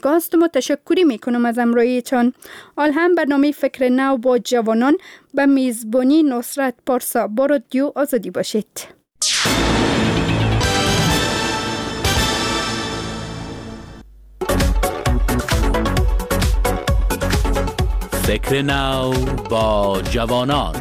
گاستم و تشکری میکنم از امرویتان. آل هم برنامه فکر نو با جوانان به میزبانی نصرت پارسا. با رادیو آزادی باشید. فکر نو با جوانان.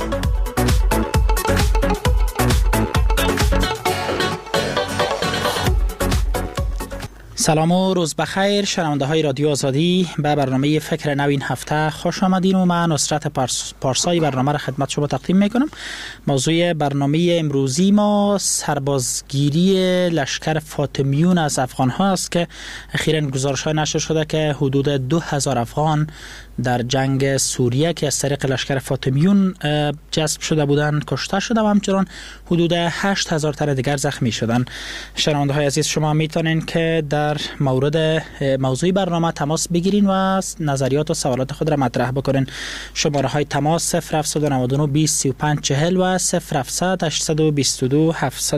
سلام و روز بخیر شنونده های رادیو آزادی. به برنامه فکر نو این هفته خوش آمدین و من نصرت پارسایی برنامه را خدمت شما تقدیم میکنم. موضوع برنامه امروزی ما سربازگیری لشکر فاطمیون از افغان ها است که اخیراً گزارش های نشر شده که حدود 2000 افغان در جنگ سوریه که از طریق لشکر فاطمیون جذب شده بودند کشته شده و همچنان حدود 8000 تن دیگر زخمی شدند. شنونده های عزیز شما میتونین که در مورد موضوع برنامه تماس بگیرین و نظریات و سوالات خود را مطرح بکنین. شماره های تماس 0799 20 35 40 و 0700 822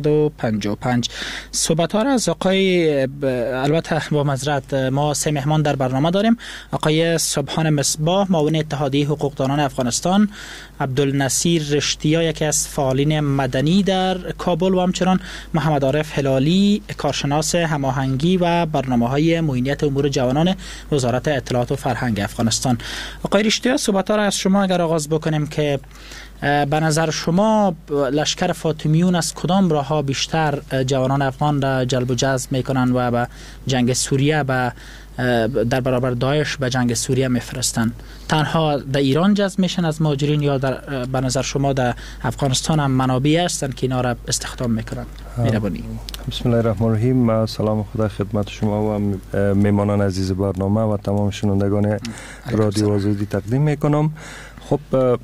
755. صحبت ها را از آقای البته با معذرت ما سه مهمان در برنامه داریم. آقای سبحان مصباح معاون اتحادیه حقوقدانان افغانستان، عبدالنصیر رشتیا یکی از فعالین مدنی در کابل و همچنان محمد عارف هلالی کارشناس هماهنگی و برنامه‌های معینیت امور جوانان وزارت اطلاعات و فرهنگ افغانستان. آقای رشتیا صحبت‌ها را از شما اگر آغاز بکنیم که به نظر شما لشکر فاطمیون از کدام راه‌ها بیشتر جوانان افغان را جلب و جذب می‌کنند و به جنگ سوریه در برابر داعش به جنگ سوریه میفرستن؟ تنها در ایران جذب میشن از مهاجرین یا به نظر شما در افغانستان هم منابعی هستن که اینا را استخدام میکنن؟ مهربانی. بسم الله الرحمن الرحیم. سلام خدا خدمت شما و میمانان عزیز برنامه و تمام شنوندگان رادیو آزادی تقدیم میکنم. خب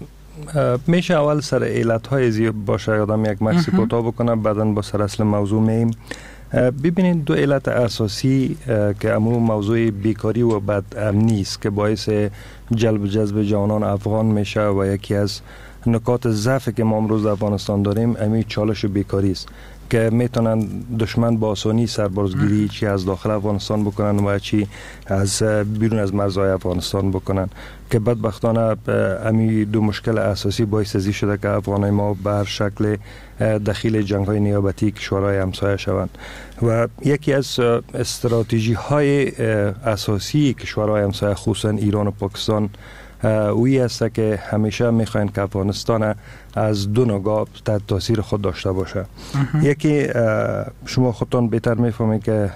میشه اول سر علت‌های زیاد باشه آدم یک مکسی کوتاه بکنه، بعداً با سر اصل موضوع میم. ببینید دو علت اساسی که امو موضوع بیکاری و بد امنی است که باعث جلب و جذب جوانان افغان میشه و یکی از نکات ضعفی که ما امروز در افغانستان داریم امی چالش و بیکاری است که میتونن دشمن با آسانی سربازگیری چی از داخل افغانستان بکنن و چی از بیرون از مرزهای افغانستان بکنن که بدبختانه امی دو مشکل اساسی باعث ازی شده که افغانای ما بر شکل دخیل جنگ‌های نیابتی کشورهای همسایه شوند و یکی از استراتژی های اساسی کشورهای همسایه خصوصا ایران و پاکستان اوی است که همیشه میخواین که افغانستان از دو نگاه تحت تاثیر خود داشته باشه. یکی شما خودتان بهتر میفهمید که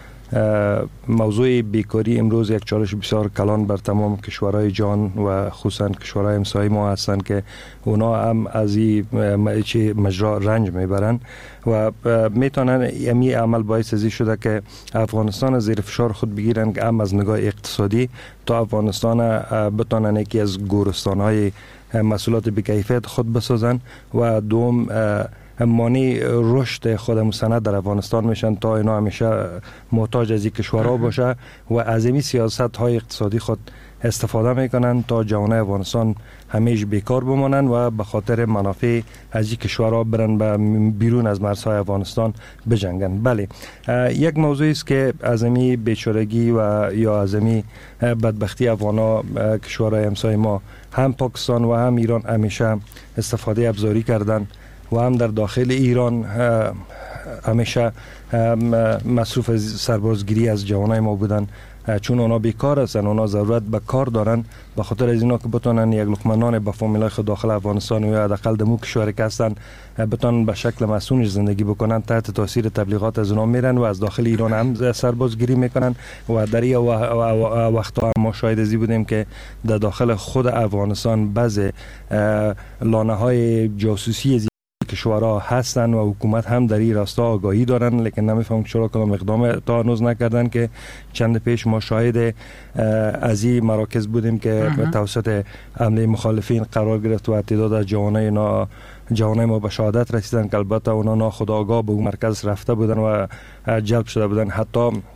موضوع بیکاری امروز یک چالش بسیار کلان بر تمام کشورهای جهان و خصوصا کشورهای همسایه ما هستند که اونا هم از این مجرا رنج میبرن و میتونن امی عمل باعث ازی شده که افغانستان زیر فشار خود بگیرن که هم از نگاه اقتصادی تا افغانستان بتونن یکی از گورستانهای محصولات بی‌کیفیت خود بسازن و دوم مانع رشد خود مسند در افغانستان میشن تا اینا همیشه محتاج از این کشورها باشه و از این سیاست های اقتصادی خود استفاده میکنن تا جوانای افغانستان همیشه بیکار بمانن و به خاطر منافع از این کشورها برن به بیرون از مرزهای افغانستان بجنگن. بله، یک موضوعی است که از این بیچارگی و یا از این بدبختی افغانا کشورهای همسایه ما هم پاکستان و هم ایران همیشه استفاده ابزاری کردن و هم در داخل ایران همیشه مصروف سربازگیری از جوانای ما بودن چون اونا بیکار هستن، اونا ضرورت به کار دارن به خاطر از اینا که بتونن یک لقمه نان به فامیلای خود داخل افغانستان و یا حداقل دمو کشوری که هستن بتونن به شکل مسئول زندگی بکنن تحت تاثیر تبلیغات از اونا میرن و از داخل ایران هم سربازگیری میکنن و در این وقتا ما شاهد ازی بودیم که در داخل خود افغانستان بعض لانه های جاسوسی کشورها هستن و حکومت هم در این راستا آگاهی دارن لیکن نمیفهم چرا کدام اقدام تا هنوز نکردن که چند پیش ما شاهد از این مراکز بودیم که توسط حمله مخالفین قرار گرفت و تعداد از جوانای ما به شهادت رسیدن که البته اونا ناخودآگاه به اون مرکز رفته بودن و جلب شده بودن. حتی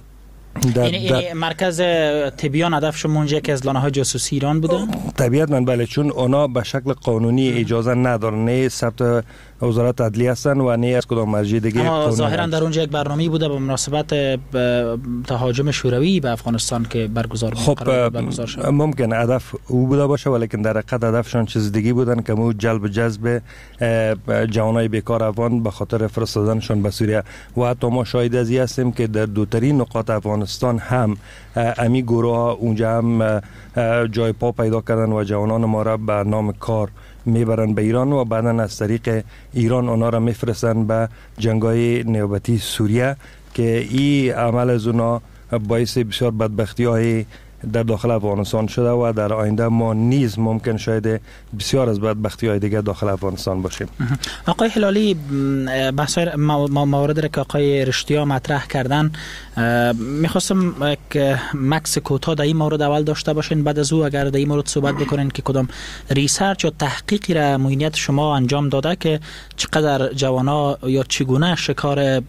این مرکز تبیان هدف شما اونجا که از لانه‌های جاسوسی ایران بوده؟ طبیعتاً بله، چون اونا به شکل قانونی اجازه ندارن، نه ثبت وزارت عدلیه هستن و نه از کدام مرجع دیگه قانونی. ظاهراً در اونجا یک برنامه بوده به مناسبت تهاجم شوروی به افغانستان که برگزار شد. ممکن هدف او بوده باشه، ولیکن در حقیقت هدفشان چیز دیگه بودن که مو جذب جوانای بیکار افغان به خاطر فرستادنشون به سوریه. و حتی ما شاهد از این هستیم که در دوترین نقاط افغانستان هم امی گروه ها اونجا هم جای پا پیدا کردن و جوانان ما را به نام کار میبرن به ایران و بعدا از طریق ایران اونا را میفرستن به جنگای نیابتی سوریه که این عمل از اونا باعث بسیار بدبختی های در داخل افغانستان شده و در آینده ما نیز ممکن شاید بسیار از بدبختی های دیگه داخل افغانستان باشیم. آقای هلالی، بحث موارد را که آقای رشتیا مطرح کردن، میخواستم که مکس کوتاه در این مورد اول داشته باشین، بعد از او اگر در این مورد صحبت بکنین که کدام ریسرچ یا تحقیقی را معینیت شما انجام داده که چقدر جوانا یا چگونه شکار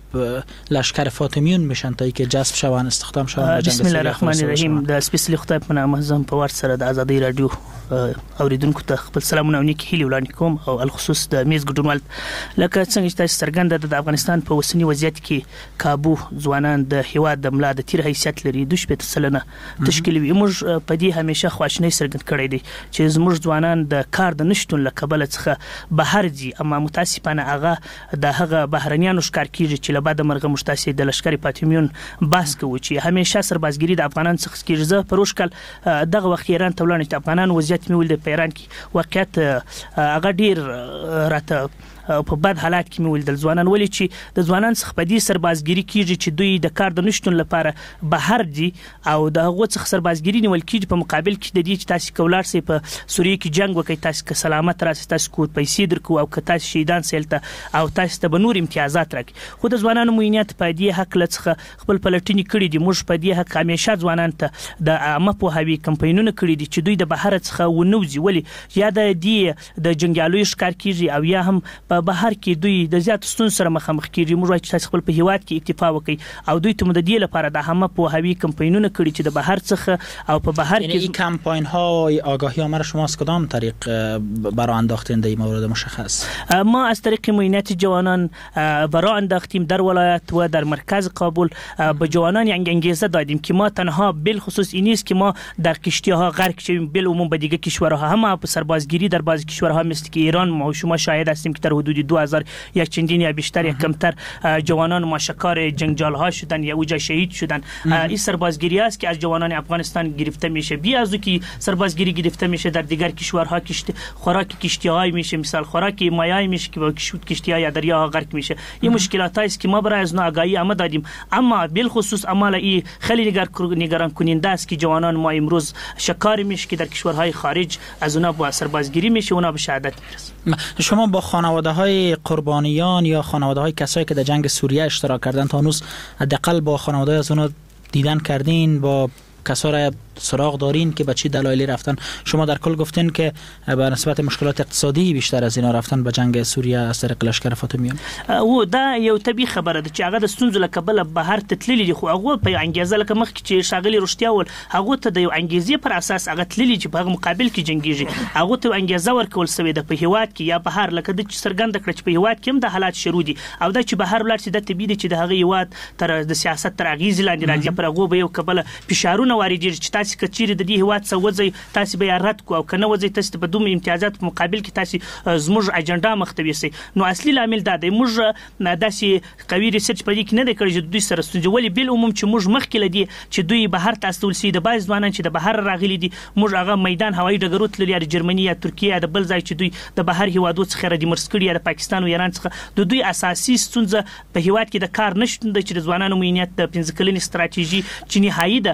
لشکر فاطمیون میشن تا اینکه جذب شوند، استخدام شوند. بسم الله الرحمن الرحیم. د سپیشلی خدای په نامه زم په ور سره د ازادي رادیو اوریدونکو ته خپل سلامونه او نیک هیلې وړاندې کوم، او الخصوص د میز ګډونوال لکه څنګه چې تاسو څرګنده د افغانستان په وسنی وضعیت کې کابو ځوانان د هیواد د ملا د تیر حیثیت لري 2% تشکیلوي. موږ په دې همیشه خواشنۍ څرګند کړې دي چې زموږ ځوانان د کار د نشټون له کبله څخه بهر دي، اما متاسفانه هغه د هغه بهرنیانو ښکار کیږي چې له بعد مرغه مشتاسي د لشکري فاطمیون باس کوي چې همیشه سربازګری د افغانان څخه کیږي. زه پروش کال دغه وخت ایران ته ولاړم چې افغانان وضعیت مې ولید په ایران کې واقعیت هغه ډیر راته په بد حالات کې مول د ځوانان ولې چې د ځوانان څخه په دې سربازګری کیږي چې دوی د کار د نشټون لپاره بهر دي او د هغه څخه سربازګری نیول کیږي په مقابل کې د دې چې تاسو کولار سي په سوریه کې جنگ وکړي، تاسو که سلامت راسي، تاسو کو پیسې درکو او که تاسو شهیدان سیلته او تاسو ته بنور امتیازات راکړي. خو د ځوانانو موینیت په دې حق لڅخه خپل پلټنی کړي دي. موږ په دې حق همیشه ځوانان ته د عامه پوهاوی کمپاینونه کړي دي چې دوی د بهر څخه ونوځي، ولی یا د دې د جنگیالو ښکار کیږي او یا هم په بهر کې دوی د زیات ستون سره مخامخ کیږي. موږ وايي چې تاسو خپل په هیواد کې اکتفا وکړي او دوی ته د دې لپاره د عامه پوهاوی کمپاینونه کړي چې د بهر څخه او په بهر کې این کمپاین ها آگاهی آمار شما از کدام طریق برای انداختین در این مورد مشخص؟ ما از طریق موینت جوانان برای انداختیم در ولایت و در مرکز کابل. به جوانان انگیزه دادیم که ما تنها بالخصوص این نیست که ما در کشتی‌ها غرق شویم، بالعموم به دیگه کشورها هم په سربازگیری در بعضی کشورها مثل که ایران ما شما شاهد هستیم که در حدود 2000 یک چندین یا بیشتر یا کمتر جوانان ما شکار جنگجال ها شدن یا اوجا شهید شدن. این سربازگیری است که از جوانان افغانستان گرفته میشه. بی از که سربازگیری گرفته میشه در دیگر کشورها خوراک کشتی‌های میشه، مثال خوراک مایع میشه که با کشتی‌ها یا دریاها غرق میشه. این مشکلات است که ما برای از آگاهی دادیم، اما بالخصوص عمل این خیلی نگران کننده است که جوانان ما امروز شکار میشه که در کشورهای خارج از اونها با سربازگیری میشه، اونها به شهادت میرسن. شما با خانواده‌های قربانیان یا خانواده‌های کسایی که در جنگ سوریه اشتراک کردن تا هنوز حداقل با خانواده از اونها دیدن کردین، با کسا را سراغ دارین که به چه دلایلی رفتن؟ شما در کل گفتین که به نسبت مشکلات اقتصادی بیشتر از اینا رفتن به جنگ سوریه از طریق لشکر فاطمیون. او دا یو طبي خبره ده چې هغه د ستونزو لکبل بهر تتللی دي، خو هغه په انګیزه لکه مخ کې چې شاغلی رښتیا ول هغه ته د یو انګیزې پر اساس هغه تللی چې په مقابل کې جنگیږي، هغه ته انګیزه ورکول سوی ده په هیواد کې یا بهر لکه د څرګند کړ چې په هیواد کې هم د حالات شروع دي او دا چې بهر ولر چې د طبي دي چې د هغه هیواد تر د سیاست تر اغیز لاندې راځي، پر هغه به یو کبل فشارونه واردېږي چې تاسو کچېره د دې هیواد څخه وځي، تاسو به رد کو او کنه وځي، تاسو په دوم امتیازات په مقابل کې تاسو زموږ اجنډا مختوي سي. نو اصلي عامل دا دی موږ داسې قوي ریسرچ پدې کې نه د کړی چې دوی سره ستونزې ولې بل عموم چې موږ مخکې لدی چې دوی بهر تاسو سي د باز ځوانان چې د بهر راغلي دي، موږ هغه میدان هوایي ډګرو تللی یا جرمني یا ترکیه یا د بل ځای چې دوی د بهر هیوادو څخه ردی مرسکړي یا د پاکستان او ایران څخه د دوی اساسي ستونزه په هیواد کې د کار نشټون د چې ځوانانو مینیت د 15 کلنې ستراتیژي چې نهایی ده کچې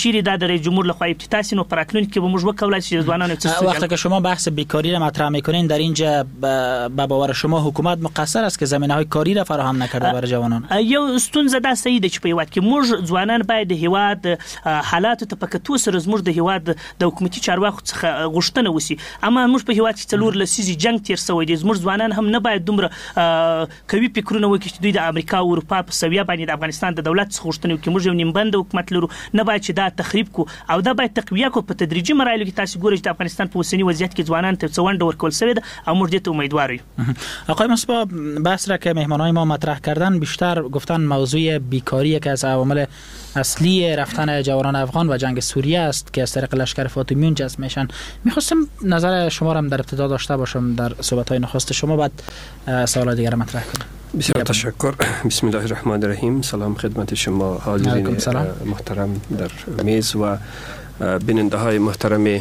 کچیر د رئیس جمهور لخوا افتتاح شي نو پر راتلونکي کې به موږ وکولای شو ځوانانو څه وقتی که شما بحث بیکاری را مطرح میکنین در اینجا به باور شما حکومت مقصر است که زمینه‌های کاری را فراهم نکرده برای جوانان؟ یو ستونزه دا صحیح ده چې په هیواد کې موږ ځوانان باید د هیواد حالاتو ته په کتو سره زموږ د هیواد د حکومتي چارواکو څخه غوښتنه وشي. اما موږ په هیواد کې څلور لسیزې جنگ تیر شوی دی. زموږ ځوانان هم نه باید دومره کوي فکرونه وکړي چې دوی د امریکا او اروپا په سویه باندې د افغانستان د دولت څخه غوښتنه وکړي. موږ یو نیمبند حکومت لرو، نه باید چې دا تخریب کو او دا باید تقویه کو. په تدریجي مراحلو کې تاسو ګورئ چې د افغانستان په اوسنی وضعیت کې ځوانان ته څوند ورکول شوی ده او موږ دې ته امیدوار یو. آقای مصباح، بحث را که مهمانای ما مطرح کردن بیشتر گفتن موضوع بیکاری که از عوامل اصلی رفتن جوانان افغان و جنگ سوریه است که از طریق لشکر فاطمیون جذب میشن. میخواستم نظر شما را در ابتدا داشته باشم در صحبت‌های نخست شما، بعد سوال دیگر مطرح کنم. بسیار تشکر. بسم الله الرحمن الرحیم. سلام خدمت شما حاضرین محترم در میز و بیننده های محترم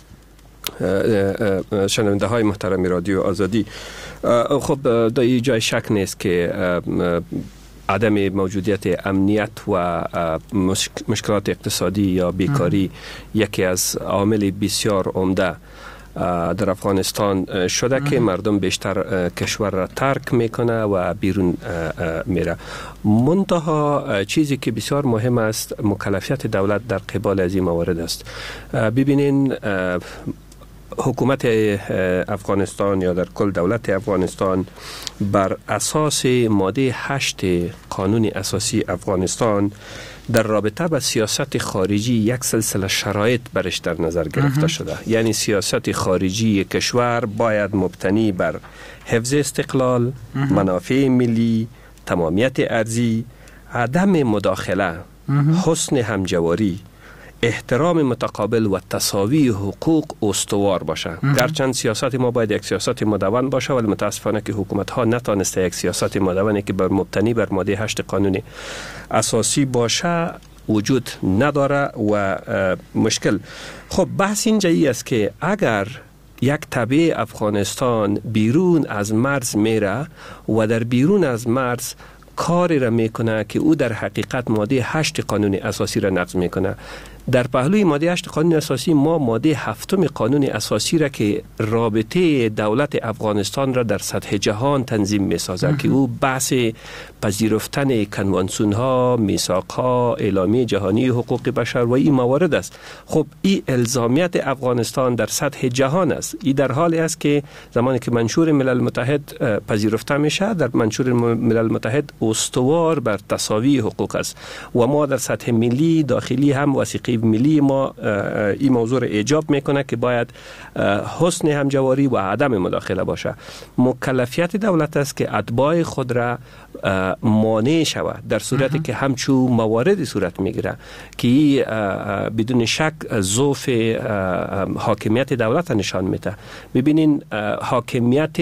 شنونده های محترم رادیو آزادی. خب در این جای شک نیست که عدم موجودیت امنیت و مشکلات اقتصادی یا بیکاری یکی از عوامل بسیار عمده در افغانستان شده که مردم بیشتر کشور را ترک میکنه و بیرون میره. منتها چیزی که بسیار مهم است مکلفیت دولت در قبال از این موارد است. ببینین حکومت افغانستان یا در کل دولت افغانستان بر اساس ماده 8 قانون اساسی افغانستان در رابطه با سیاست خارجی یک سلسله شرایط برش در نظر گرفته شده. یعنی سیاست خارجی کشور باید مبتنی بر حفظ استقلال، منافع ملی، تمامیت ارضی، عدم مداخله، حسن همجواری، احترام متقابل و تساوی حقوق استوار باشه. گرچند سیاست ما باید یک سیاست مدون باشه، ولی متاسفانه که حکومت ها نتانسته یک سیاست مدونی که بر مبتنی بر ماده 8 قانون اساسی باشه وجود نداره و مشکل. خب بحث اینجا است که اگر یک تبع افغانستان بیرون از مرز میره و در بیرون از مرز کاری را میکنه که او در حقیقت ماده 8 قانون اساسی را نقض میکنه. در پهلوی ماده 8 قانون اساسی ما ماده 7 قانون اساسی را که رابطه دولت افغانستان را در سطح جهان تنظیم میسازه که او بحث پذیرفتن کنوانسیون ها، میثاق ها، اعلامیه جهانی حقوق بشر و این موارد است. خب این الزامیت افغانستان در سطح جهان است. این در حالی است که زمانی که منشور ملل متحد پذیرفته میشه، در منشور ملل متحد استوار بر تساوی حقوق است و ما در سطح ملی داخلی هم وثیقه ملی ما این موضوع را ایجاب میکنه که باید حسن همجواری و عدم مداخله باشه. مکلفیت دولت است که اتباع خود را مانع شود در صورتی که همچون مواردی صورت میگیره که بدون شک ضعف حاکمیت دولت نشان میده. ببینین حاکمیت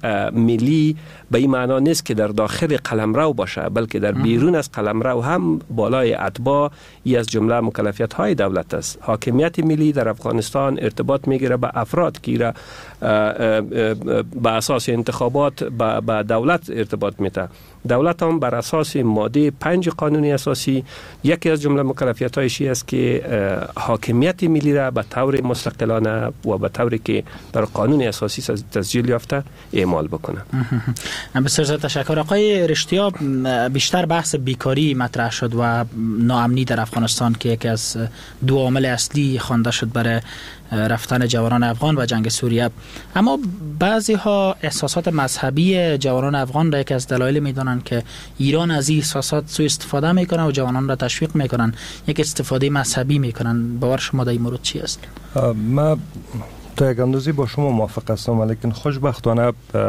ملی به این معنا نیست که در داخل قلمرو باشه، بلکه در بیرون از قلمرو هم بالای اتباع ای از جمله مکلفیت های دولت است. حاکمیت ملی در افغانستان ارتباط میگیره به افراد که به اساس انتخابات به دولت ارتباط میده. دولت هم بر اساس ماده 5 قانون اساسی یکی از جمله مکلفیت هایش است که حاکمیت ملی را به طور مستقلانه و به طوری که در قانون اساسی تسجیل یافته اعمال بکنه. بسیار تشکر. آقای رشتیا، بیشتر بحث بیکاری مطرح شد و ناامنی در افغانستان که یکی از دو عامل اصلی خوانده شد برای رفتن جوانان افغان و جنگ سوریه. اما بعضی ها احساسات مذهبی جوانان افغان را یکی از دلایل میدانند که ایران از این احساسات سوء استفاده میکنه و جوانان را تشویق میکنن، یک استفاده مذهبی میکنن. باور شما در این مورد چی است؟ ما تا یک اندازه با شما موافق هستم، ولیکن خوشبختانه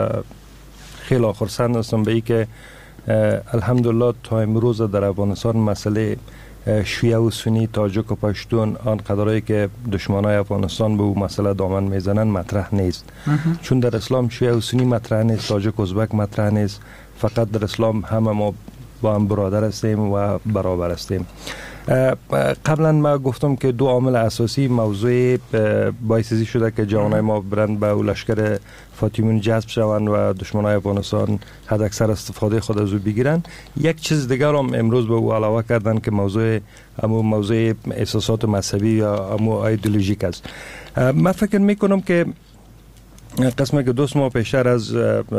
خیلی خرسند هستم به این که الحمدلله تا امروز در افغانستان مسئله شیعه و سنی، تاجک و پشتون، آن قدرهایی که دشمنای افغانستان به او مسئله دامن میزنن مطرح نیست. چون در اسلام شیعه و سنی مطرح نیست، تاجک و ازبک مطرح نیست. فقط در اسلام همه ما با هم برادر هستیم و برابر هستیم. قبلا ما گفتم که دو عامل اساسی موضوع باعث شده که جوانای ما برند به لشکر فاطمیون جذب شوند و دشمنای افغانستان حد اکثر استفاده خود از او بگیرن. یک چیز دیگر هم امروز به او علاوه کردن که موضوع احساسات مذهبی یا ایدئولوژیک است. من فکر میکنم که قسمت که 2 ماه پیشتر از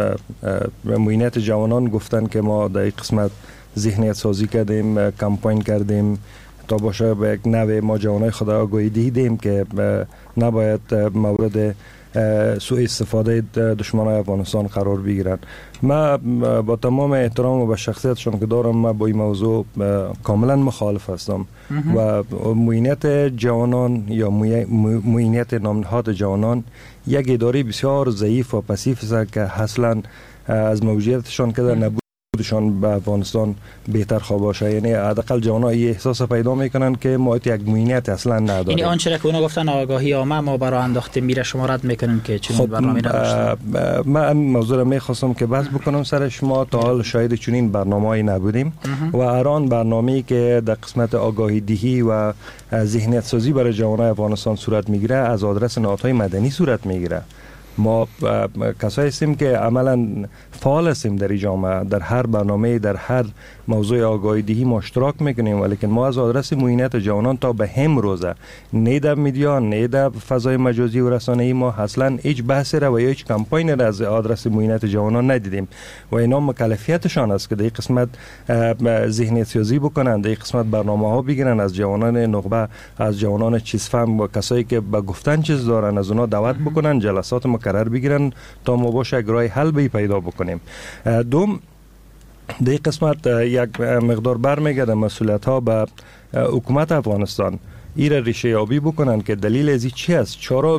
معینات جوانان گفتن که ما در این قسمت ذهنیت سازی کردیم، کمپاین کردیم تا باشه به یک نوع ما جوانای خود آگاهی دهیم که نباید مورد سوء استفاده دشمنان افغانستان قرار بگیرن. من با تمام احترام و به شخصیتشون که دارم، من با این موضوع کاملا مخالف هستم و معینات جوانان یا معینات نامنهاد جوانان یک اداره بسیار ضعیف و پسیف است که اصلا از موجودیتشان که در نبودشان به افغانستان بهتر خواه باشه. یعنی حداقل جوانان این احساس پیدا میکنن که ما یک معینات اصلا نداریم. یعنی آنچه که اونا گفتن آگاهی عامه ما برای انداخته میره، شما رد میکنین که چنین برنامه نداشتن؟ من این موضوع را میخواستم که بحث بکنم سر شما. تا حال شاید چنین برنامه‌ای نبودیم و الان برنامه‌ای که در قسمت آگاهی دهی و ذهنیت سازی برای جوانان افغانستان صورت میگیره از آدرس نهادهای مدنی صورت میگیره. ما کسایی هستیم که عملا فعال هستیم در جامعه، در هر برنامه، در هر موضوع آگاهی دهی ما اشتراک میکنیم، ولی ما از آدرس معینات جوانان تا به هم روزه نه در میدیا نه در فضای مجازی و رسانه‌ای ما اصلا هیچ بحثی را و هیچ کمپاین را از آدرس معینات جوانان ندیدیم و اینا مکلفیتشان است که در این قسمت ذهنیت سازی بکنن، در این قسمت برنامه‌ها بگیرن از جوانان نخبه، از جوانان چیزفهم و کسایی که به گفتن چیز دارن از اونا دعوت بکنن، جلسات مقرر بگیرن تا ما باشه یک راه حل به پیدا بکنیم. دوم، در این قسمت یک مقدار برمیگرده مسئولیت ها به حکومت افغانستان ایره ریشه یابی بکنن که دلیل ازی چی است. چرا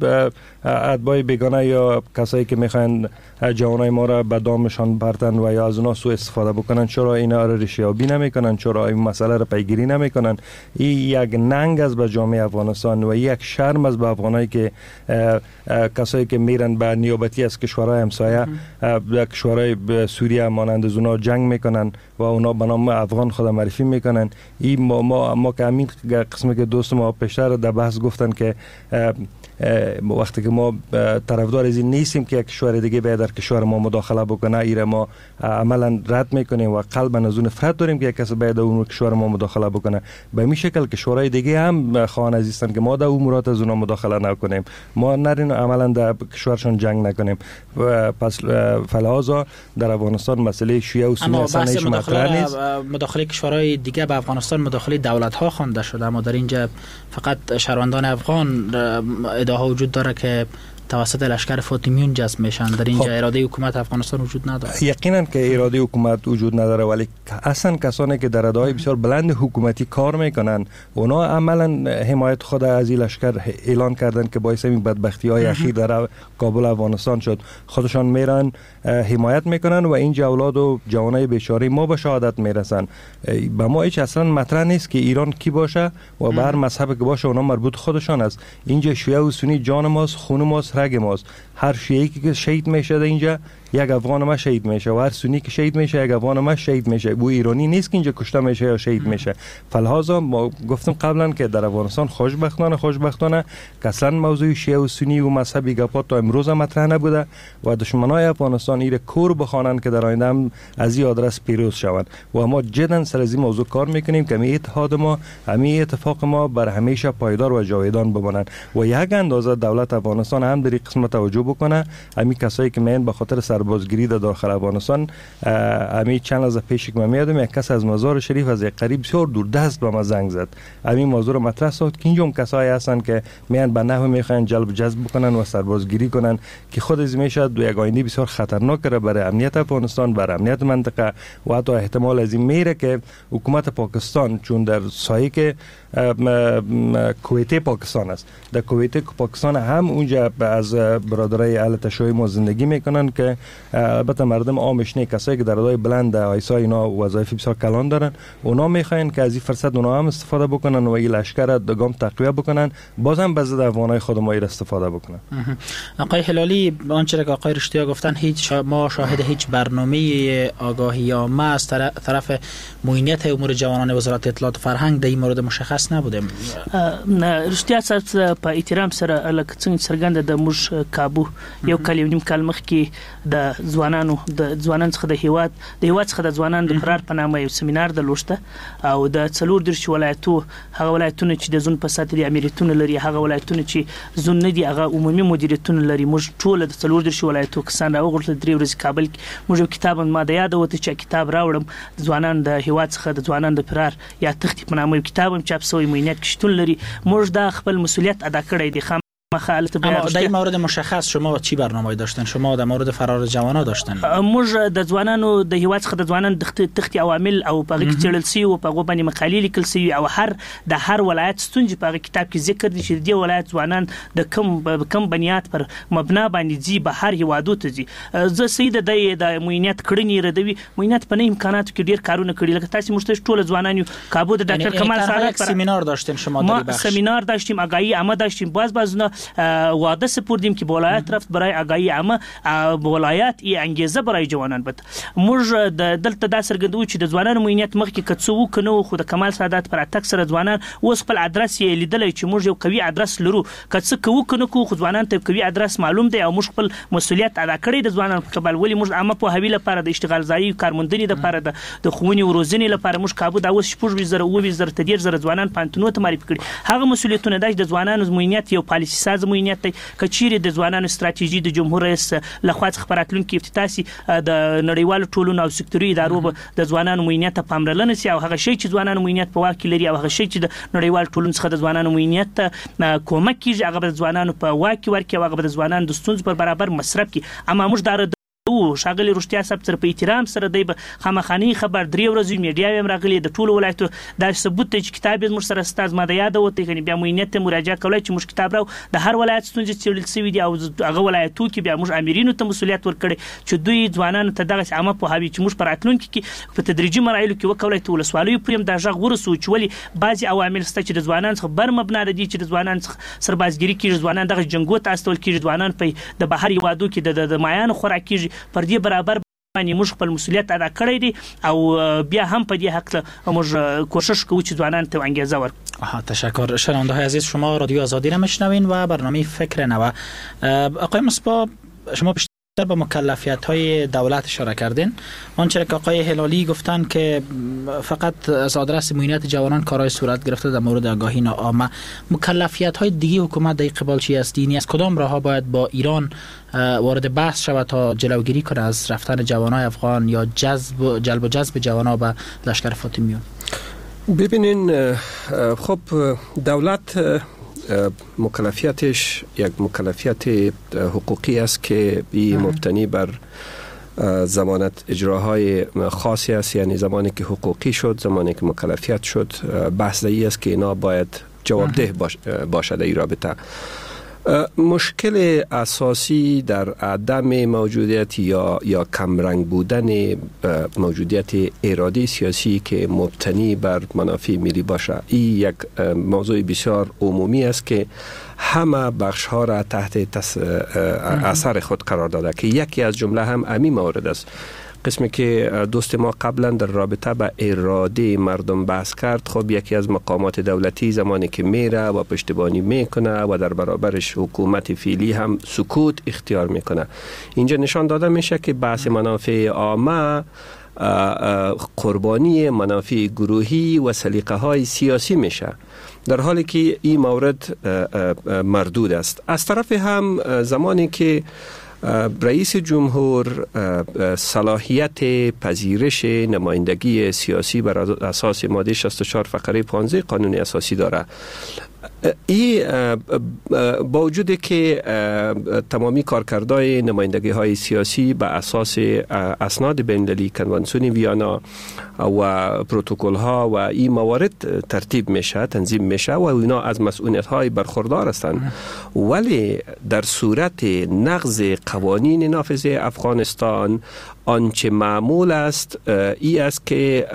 اتباع بیگانه یا کسایی که میخواین جوانای ما را به دامشان برتن و یا از اونا سوء استفاده بکنن، چرا اینا را ریشه یابی نمیکنن؟ چرا این مسئله را پیگیری نمیکنن؟ این یک ننگ از به جامعه افغانستان و یک شرم از به افغانایی که کسایی که میرن به نیابتی از کشورهای همسایه، کشورهای سوریه مانند از اونا جنگ میکنن و اونا به نام افغان خود معرفی میکنن. این ما که همین قسمه که دوست ما پیشتر در بحث گفتن که وقتی که ما طرفدار از این نیستیم که یک کشور دیگه باید در کشور ما مداخله بکنه، ایره ما عملا رد میکنیم و قلبا از اون نفرت داریم که یک کس باید در اون کشور ما مداخله بکنه. به این شکل کشورهای دیگه هم خواهان عزیزن که ما در امورات از اونها مداخله نکنیم، ما نریم عملا در کشورشان جنگ نکنیم. پس فلحاظا در افغانستان مسئله شیعه و سنی اصلا هیچ مطرح نیست. مداخله کشورهای دیگه به افغانستان مداخله دولت ها خوانده شده، اما در اینجا فقط شهروندان افغان ادعا وجود داره که توسط لشکر فاطمیون جذب میشن. در اینجا اراده حکومت افغانستان وجود نداره. یقینا که اراده حکومت وجود نداره، ولی اصلا کسانی که در ادعای بسیار بلند حکومتی کار میکنن اونا عملا حمایت خود از این لشکر اعلان کردن که باعث این بدبختی های اخیر در کابل افغانستان شد. خودشان میرن حمایت میکنن و این اولاد و جوانای بیچاره ما به شهادت میرسن. به ما هیچ اصلا مطرح نیست که ایران کی باشه و به هر مذهب که باشه اونا مربوط خودشان است. اینجا شیعه و سنی جان ماست، خون ماست، رگ ماست. هر شیعی که شهید میشه اینجا یک افغان ما شهید میشه و هر سنی که شهید میشه یک افغان ما شهید میشه. او ایرانی نیست که اینجا کشته میشه یا شهید میشه. فلحاظا ما گفتم قبلا که در افغانستان خوشبختانه که اصلا موضوع شیعه و سنی و مذهبی گپات تا امروز مطرح نبوده و دشمنای افغانستان ایره کور بخوانند که در آینده هم از این آدرس پیروز شوند و ما جدا سر از این موضوع کار میکنیم که می اتحاد ما، همین اتفاق ما بر همیشه پایدار و جاودان بمانند و یک اندازه دولت افغانستان هم در این قسمت توجه بکنه. همین کسایی که میان به خاطر سربازگیری در داخل افغانستان، همین چند از پیش که من میادم یک کس از مزار شریف از یک قریب بسیار دور دست به ما زنگ زد. همین موضوع رو مطرح ساخت که اینجا کسایی هستن که میان به نحو میخوان جلب جذب بکنن و سربازگیری کنن که خود از میشه دو یک آینده بسیار خطرناک برای امنیت افغانستان، برای امنیت منطقه و حتی احتمال از این میره که حکومت پاکستان چون در سایه که کویت پاکستان است، در کویت پاکستان هم اونجا از برادرای اهل تشیع ما زندگی میکنن که البته مردم عامش نه، کسایی که در ادای بلند آیسا اینا وظایف بسیار کلان دارن، اونا میخواین که از این فرصت اونا هم استفاده بکنن و این لشکر دگام تقویه بکنن، بازم به ضد افغانای خود ما استفاده بکنن. آقای هلالی، آنچه که آقای رشتیا گفتن، ما شاهد هیچ برنامه آگاهی عامه از طرف معینیت امور جوانان وزارت اطلاعات و فرهنگ در این مورد مشخص نبودیم. رشتیا صاحب په احترام سره لکه څنګه څرګنده د موږ کابو یو کال یو نیم کال مخکې د ځوانانو څخه د هیواد څخه د ځوانانو د فرار په نامه یو سیمینار درلوشته او د 34 ولایتو هغه ولایتونه چې د زون په ساتلي امریتونه لري، هغه ولایتونه چې زون نه دي هغه عمومي مدیریتونه لري، موږ ټول د 34 ولایتو کسان راوغورځل. 3 ورځې کابل کې موږ یو کتاب ما د یاد وته چې کتاب راوړم د ځوانانو د هیواد څخه د ځوانانو د فرار یا تختی په نامه یو کتاب هم چاپ شوی معینیت کې شتون لري. موږ د خپل مسؤلیت ادا کړی دی. اما در این مورد مشخص شما چی برنامه‌ای داشتن؟ شما در مورد فرار جوانان داشتن؟ موږ د ځوانانو د هیواد څخه د ځوانانو تختی عوامل او په هغه کې چړل سی او په هغه باندې مقالې لیکل سی او هر ولایت ستونزې په هغه کتاب کې ذکر دي چې د ولایت ځوانان د کم بنیاد پر مبنا باندې ځي به هر هیوادو ته ځي. زه سید د معینیت کړنی ردوي معینیت په نه امکاناتو کې ډیر کارونه کړي، لکه تاسو مشته ټول ځوانانو کابو د ډاکټر کمال صادق سیمینار داشتین، شما در بخش سیمینار داشتیم، آگاهی عامه داشتیم، بعضنا وعده سپردیم که ولایت رفت برای آگاهی عامه، ولایت ای انگیزه برای جوانان بود. موږ دلته دا څرګندو چې د ځوانانو معینیت مخکې کڅو کنو خو د کمال سادات پر اتک سره ځوانان اوس خپل ادرس یې لیدلای چې موږ یو قوي ادرس لرو، کڅ کوو کنو خو ځوانان ته قوي ادرس معلوم دی او موږ خپل مسؤلیت ادا کړی د ځوانانو په قبال. ولی موږ عامه په حویل لپاره د اشتغال ځای کارموندنې لپاره د خوونی او روزنې لپاره موږ کابو دا اوس 2020 تدیر زره ځوانان پانتونو ته معرفي کړي. هغه مسؤلیتونه د ځوانانو معینیت یو پالیسي ساز معینیت دی، کچيري د ځوانانو ستراتیژي د جمهور رئیس لخوا خبراتلونکو افتتاحي د نړیوالو ټولنو او سکتوري ادارو د ځوانانو معینیت ته پاملرنه سي او هغه شی چې ځوانانو معینیت په واک لري او هغه شی چې د نړیوالو ټولنو څخه د ځوانانو معینیت ته کومک کیږي هغه د ځوانانو په واک ورکړي او هغه د ځوانانو د ستونزو پر برابر مصرف کړي. اما موږ او شاغلی رښتیا صاحب سره په احترام سره دی خامخاني خبر 3 ورځې میډیا هم راغلي د ټولو ولایتو دا ثبوت دی چې کتاب یې موږ سره استاد ما د یاد وته کني بیا معینیت ته مراجعه کولای چې موږ کتاب راو د هر ولایت ستونزې څېړل شوی دی او هغه ولایتو کې بیا موږ امرینو ته مسؤلیت ورکړي چې دوی ځوانانو ته دغه عامه په هوی چې موږ پر راتلونکي کې په تدریجي مراحلو کې وکولای ته ولسوالۍ پریم دا ژغ ورسو چې ولی بعضي عوامل ست چې د ځوانانو څخه بر مبنا دي چې د ځوانانو سربازګری کې ځوانان دغه جنگو ته استول کې ځوانان په د بهر یوادو کې د مایان خوراکي پر دې برابر باندې موږ خپل مسؤلیت ادا کړی دی او بیا هم په دې حق موږ کوشش کوو چې ځوانان ته انگیزه ورکړو. تشکر. شنونده های عزیز، شما رادیو آزادی را میشنوین و برنامه فکر نو. آقای مصباح، شما بیشتر به مکلفیت‌های دولت اشاره کردین. آنچه که آقای هلالی گفتن که فقط از آدرس معینیت جوانان کارهای صورت گرفته در مورد آگاهی عامه، مکلفیت‌های دیگه حکومت در قبال چی است؟ دینی از کدام راه‌ها باید با ایران وارد بحث شود تا جلوگیری کنه از رفتن جوانای افغان یا جلب و جذب جوانا به لشکر فاطمیون؟ ببینین، خب دولت مکلفیتش یک مکلفیت حقوقی است که این مبتنی بر ضمانت اجراهای خاصی است، یعنی زمانی که حقوقی شد، زمانی که مکلفیت شد، بحث ای است که اینا باید جوابده باشد این رابطه. مشکل اساسی در عدم موجودیت یا کمرنگ بودن موجودیت اراده سیاسی که مبتنی بر منافع ملی باشه، این یک موضوع بسیار عمومی است که همه بخش ها را تحت اثر خود قرار داده که یکی از جمله هم امی مورد است. قسمی که دوست ما قبلا در رابطه با اراده مردم بحث کرد، خب یکی از مقامات دولتی زمانی که میره و پشتیبانی میکنه و در برابرش حکومت فعلی هم سکوت اختیار میکنه، اینجا نشان داده میشه که بحث منافع عامه قربانی منافع گروهی و سلیقه های سیاسی میشه، در حالی که این مورد مردود است. از طرف هم زمانی که رئیس جمهور صلاحیت پذیرش نمایندگی سیاسی بر اساس ماده 64 فقره 15 قانون اساسی داره، با وجود که تمامی کارکردهای نمایندگی های سیاسی به اساس اسناد بین‌المللی کنوانسیون ویانا و پروتکل ها و این موارد ترتیب میشه، تنظیم میشه و اینا از مسئولیت های برخوردار هستند، ولی در صورت نقض قوانین نافذ افغانستان آنچه معمول است ای است که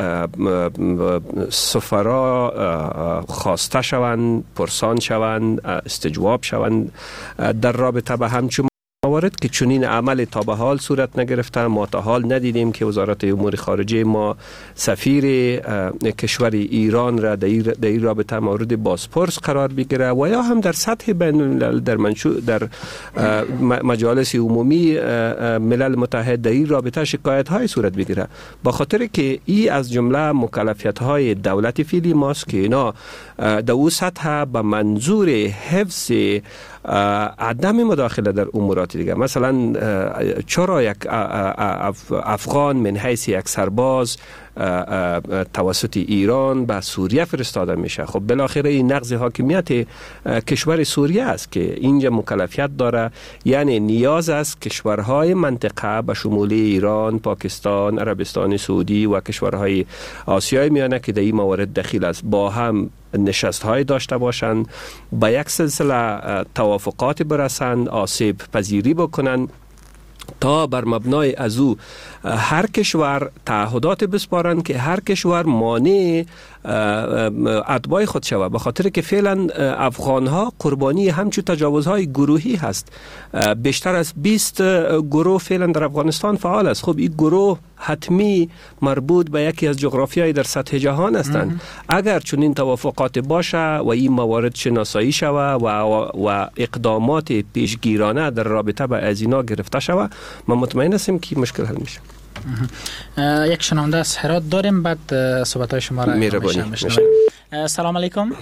سفرا خواسته شوند، پرسان شوند، استجواب شوند در رابطه به همچون موارد که چنین عمل تا به حال صورت نگرفته. ما تا حال ندیدیم که وزارت امور خارجه ما سفیر کشور ایران را در این رابطه مورد بازپرس قرار بگیره و یا هم در سطح بین الملل در مجالس عمومی ملل متحد در این رابطه شکایت های صورت بگیره، با خاطر که این از جمله مکلفیت های دولت فعلی ماست که اینا در او سطح به منظور حفظ عدم مداخله در امورات دیگه. مثلا چرا یک افغان من حیث یک سرباز توسط ایران به سوریه فرستاده میشه؟ خب بالاخره این نقض حاکمیت کشور سوریه است که اینجا مکلفیت داره، یعنی نیاز است کشورهای منطقه به شمول ایران، پاکستان، عربستان سعودی و کشورهای آسیای میانه که در این مورد دخیل است با هم نشست های داشته باشند، با یک سلسله توافقات برسند، آسیب پذیری بکنند تا بر مبنای از او هر کشور تعهدات بسپارند که هر کشور مانع اتباع خود شود، به خاطر که فعلا افغان ها قربانی همچون تجاوزهای گروهی هست. بیشتر از 20 گروه فعلا در افغانستان فعال است. خب این گروه حتمی مربوط به یکی از جغرافیای در سطح جهان هستند. اگر چنین توافقات باشه و این موارد شناسایی شود و اقدامات پیشگیرانه در رابطه با از اینا گرفته شود، من مطمئن هستم که مشکل حل میشه. یک شنونده از هرات داریم، بعد صحبت‌های شما را میشنویم. سلام علیکم.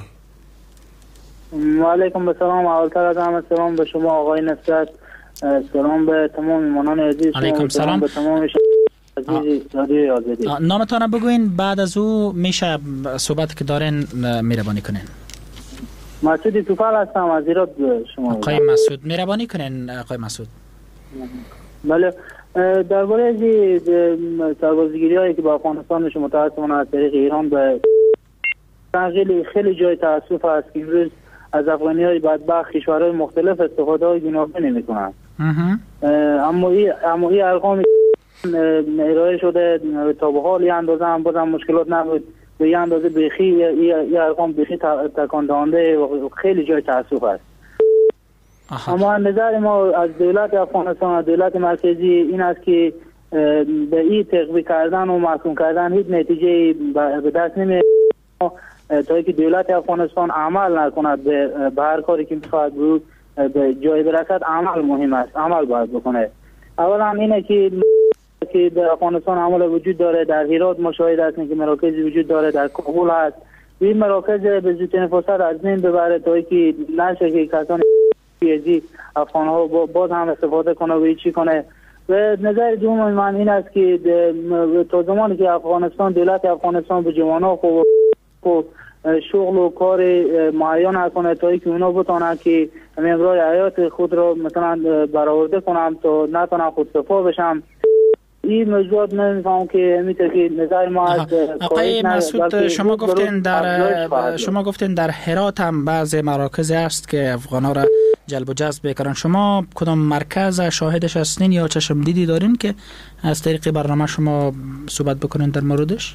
و علیکم السلام. اولتر از همه سلام به شما آقای نصرت، سلام به تمام میهمانان عزیز. علیکم سلام به تمام عزیز رادیو آزادی. نامتان بگوین، بعد از او میشه صحبت که دارین مهربانی کنین. مسعود توفال هستم از ایران. شما آقای مسعود مهربانی کنین. آقای مسعود بله، درباره از سربازگیری هایی که با افغانستان میشه متاسفانه از طریق ایران به خیلی جای تاسف است که امروز از افغانی های بدبخت کشورهای مختلف استفاده های گوناگون نمی‌کنند. اما این ارقام ارائه شده تا به حال یه اندازه هم بازم مشکلات نبود، به یه اندازه بیخی یه ارقام بیخی تکان دهنده و خیلی جای تاسف است. اما نظر ما از دولت افغانستان و دولت مرکزی این است که به این تقویه کردن و محکوم کردن هیچ نتیجه به دست نمیاد تا اینکه دولت افغانستان عمل نکند به هر کاری که میخواد به جای برسد. عمل مهم است، عمل باید بکنه. اولا اینه که در افغانستان عمل وجود داره، در هرات مشاهده است که مراکزی وجود داره، در کابل هست. این مراکز به زودترین فرصت از بین ببره تا اینکه نشه که کسان پیزی افغان ها باز هم استفاده کنه و چی کنه. و نظر دوم من این است که تا زمانی که دولت افغانستان به جوانان خود شغل و کار معین نکنه تا اینکه اونا بتونن که امروز حیات خود را مثلا برآورده کنم تا نتونن خودکفا بشم. این موضوعات نمیفهم که میتونه که نظر ما از آقای مسعود شما گفتین در هرات هم بعض مراکز است که افغانا را جلب و جذب بکنن. شما کدام مرکز شاهدش هستین یا چشم دیدی دارین که از طریق برنامه شما صحبت بکنین در موردش؟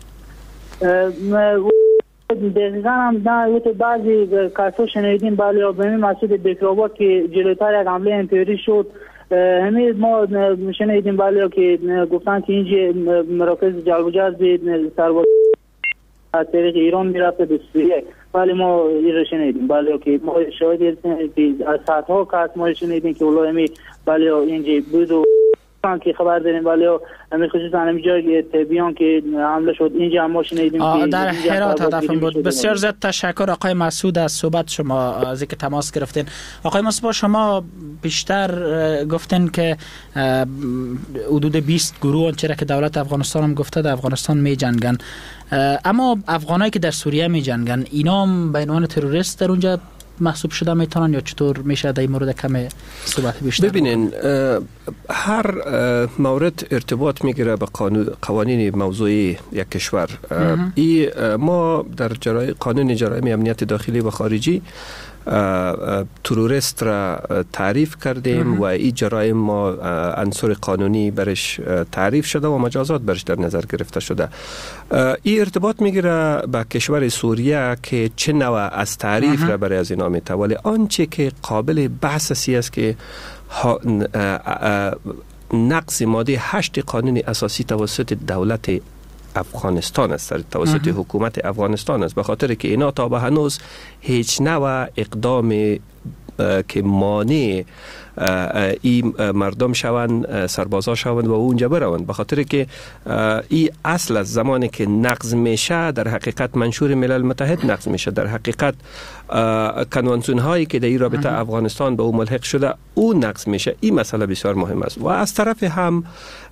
دقیقا هم نه بعضی کسا شنیدیم بله به این مسعود بکرآباد که جلوتر یک حمله انتحاری شد. همین ما شنیدیم بله که گفتن که اینجا مراکز جلب و جذب سرباز از طریق ایران میرفته به سوریه. ولی ما این رو شنیدیم بله که ما شاهد هستیم از صدها کس ما شنیدیم که والله همین بله اینجا بود و که خبر داریم ولی همین خصوصا همین جای بیان که حمله شد اینجا هم ما شنیدیم که در هرات هدفم بود. بسیار زیاد تشکر آقای مسعود از صحبت شما، از اینکه تماس گرفتین. آقای مصباح شما بیشتر گفتین که حدود 20 گروه چرا که دولت افغانستان هم گفته در افغانستان می جنگن، اما افغانایی که در سوریه می جنگن اینا هم به عنوان تروریست در اونجا محسوب شده میتونن یا چطور میشه در این مورد کم صحبت بیشتر؟ ببینین هر مورد ارتباط میگیره به قوانین موضوعی یک کشور. ما در قانون جرایم امنیت داخلی و خارجی تروریست را تعریف کردیم و این جرایم ما عنصر قانونی برش تعریف شده و مجازات برش در نظر گرفته شده. این ارتباط میگیره به کشور سوریه که چه نوع از تعریف را برای از اینا میته، ولی آنچه که قابل بحث است که نقض ماده 8 قانون اساسی توسط دولت افغانستان است، توسط حکومت افغانستان است، به خاطر که اینا تا به هنوز هیچ نوع اقدام که مانع این مردم شوند، سربازا شوند و اونجا بروند، به خاطر که این اصل از زمانی که نقض میشه در حقیقت منشور ملل متحد نقض میشه، در حقیقت کنوانسیون هایی که در این رابطه افغانستان به او ملحق شده او نقض میشه. این مسئله بسیار مهم است. و از طرف هم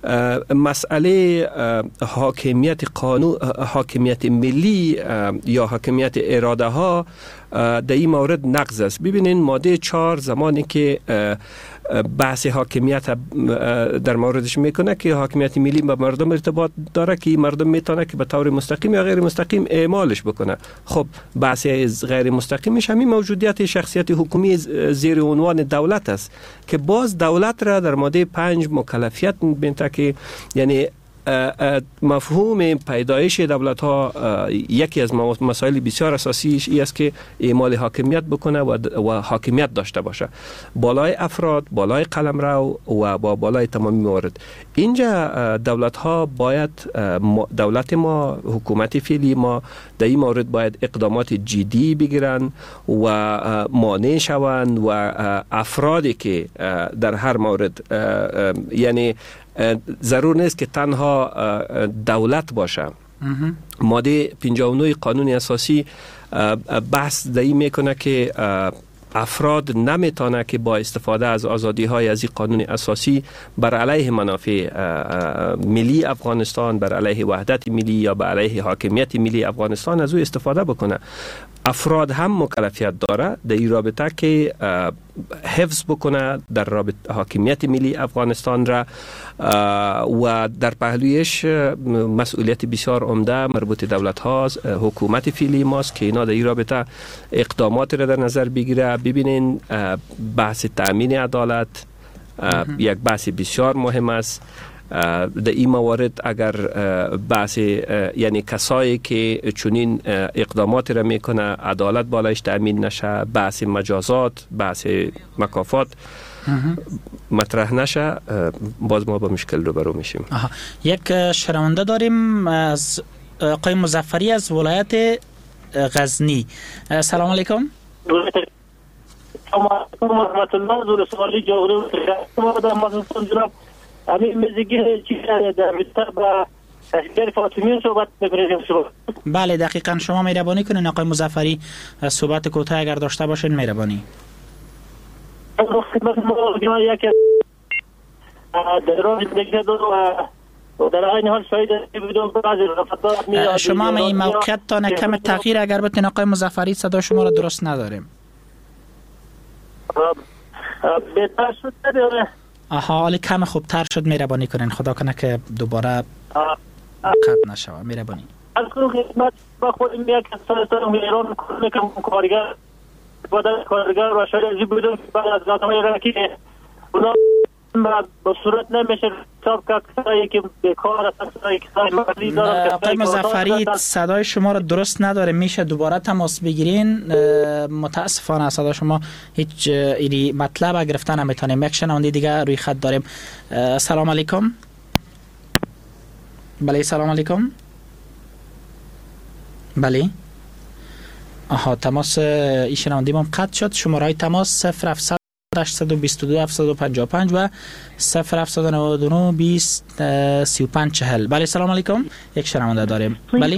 مسئله حاکمیت قانون، حاکمیت ملی یا حاکمیت اراده ها در این مورد نقض است. ببینین ماده 4 زمانی که بحث حاکمیت در موردش میکنه که حاکمیت ملی با مردم ارتباط داره که مردم میتونه که به طور مستقیم یا غیر مستقیم اعمالش بکنه. خب بحث غیر مستقیمش همین موجودیت شخصیت حکومی زیر عنوان دولت است که باز دولت را در ماده 5 مکلفیت میبینه که یعنی مفهوم پیدایش دولت ها یکی از مسائل بسیار اساسیش این است که اعمال حاکمیت بکنه و حاکمیت داشته باشه بالای افراد، بالای قلمرو و با بالای تمامی موارد. اینجا دولت ها باید، دولت ما، حکومت فعلی ما در این مورد باید اقدامات جدی بگیرن و مانع شوند و افرادی که در هر مورد یعنی ضرور نیست که تنها دولت باشه. ماده 59 قانون اساسی بحث دایی میکنه که افراد نمیتونه که با استفاده از آزادی های از این قانون اساسی بر علیه منافع ملی افغانستان، بر علیه وحدت ملی یا بر علیه حاکمیت ملی افغانستان از او استفاده بکنه. افراد هم مکلفیت داره در این رابطه که حفظ بکنه در رابطه حاکمیت ملی افغانستان را و در پهلویش مسئولیت بسیار عمده مربوط دولت هاست، حکومت فعلی ماست که اینا در این رابطه اقدامات را در نظر بگیره. ببینین بحث تأمین عدالت یک بحث بسیار مهم است. در این موارد اگر بحث یعنی کسایی که چنین اقدامات را میکنه عدالت بالایش تأمین نشه، بحث مجازات، بحث مکافات مطرح نشه، باز ما با مشکل روبرو میشیم. یک شنونده داریم از آقای مظفری از ولایت غزنی. سلام علیکم. سلام علیکم و رحمت الله. زور سوالی جواب همین مزگی چیزی در رابطه با تشکیل فاطمیون صحبت بکنیم. بله دقیقاً، شما مهربانی کنین آقای مظفری صحبت کوتاه اگر داشته باشین مهربانی. خدمت ما یک در راه زندگی و در این حال شاید بدون بعضی رفتارات میاد. شما هم این موقعیت تا کم تغییر اگر بتین آقای مظفری، صدا شما را درست نداریم. بهتر شد نداره. حال کم خوبتر شد، مهربانی کنین خدا کنه که دوباره قطع نشوه، مهربانی. از خدمت با خودم یک سالستان ایران میکنم کارگر و شاید ازی بودم بعد از زاتمای رکی اونا با صورت نمیشه حساب کرد کسایی که بیکار هستن، کسایی مقدری دارن. آقای مظفری صدای شما رو درست نداره، میشه دوباره تماس بگیرین؟ متاسفانه صدا شما هیچ ایری مطلب گرفتن نمیتونیم. یک شنونده دیگه روی خط داریم. سلام علیکم. بله سلام علیکم. بله تماس این شنونده ما قطع شد. شماره تماس 0700 822 755 و 0799 20 35 40. بله سلام علیکم. یک شنونده داریم. بله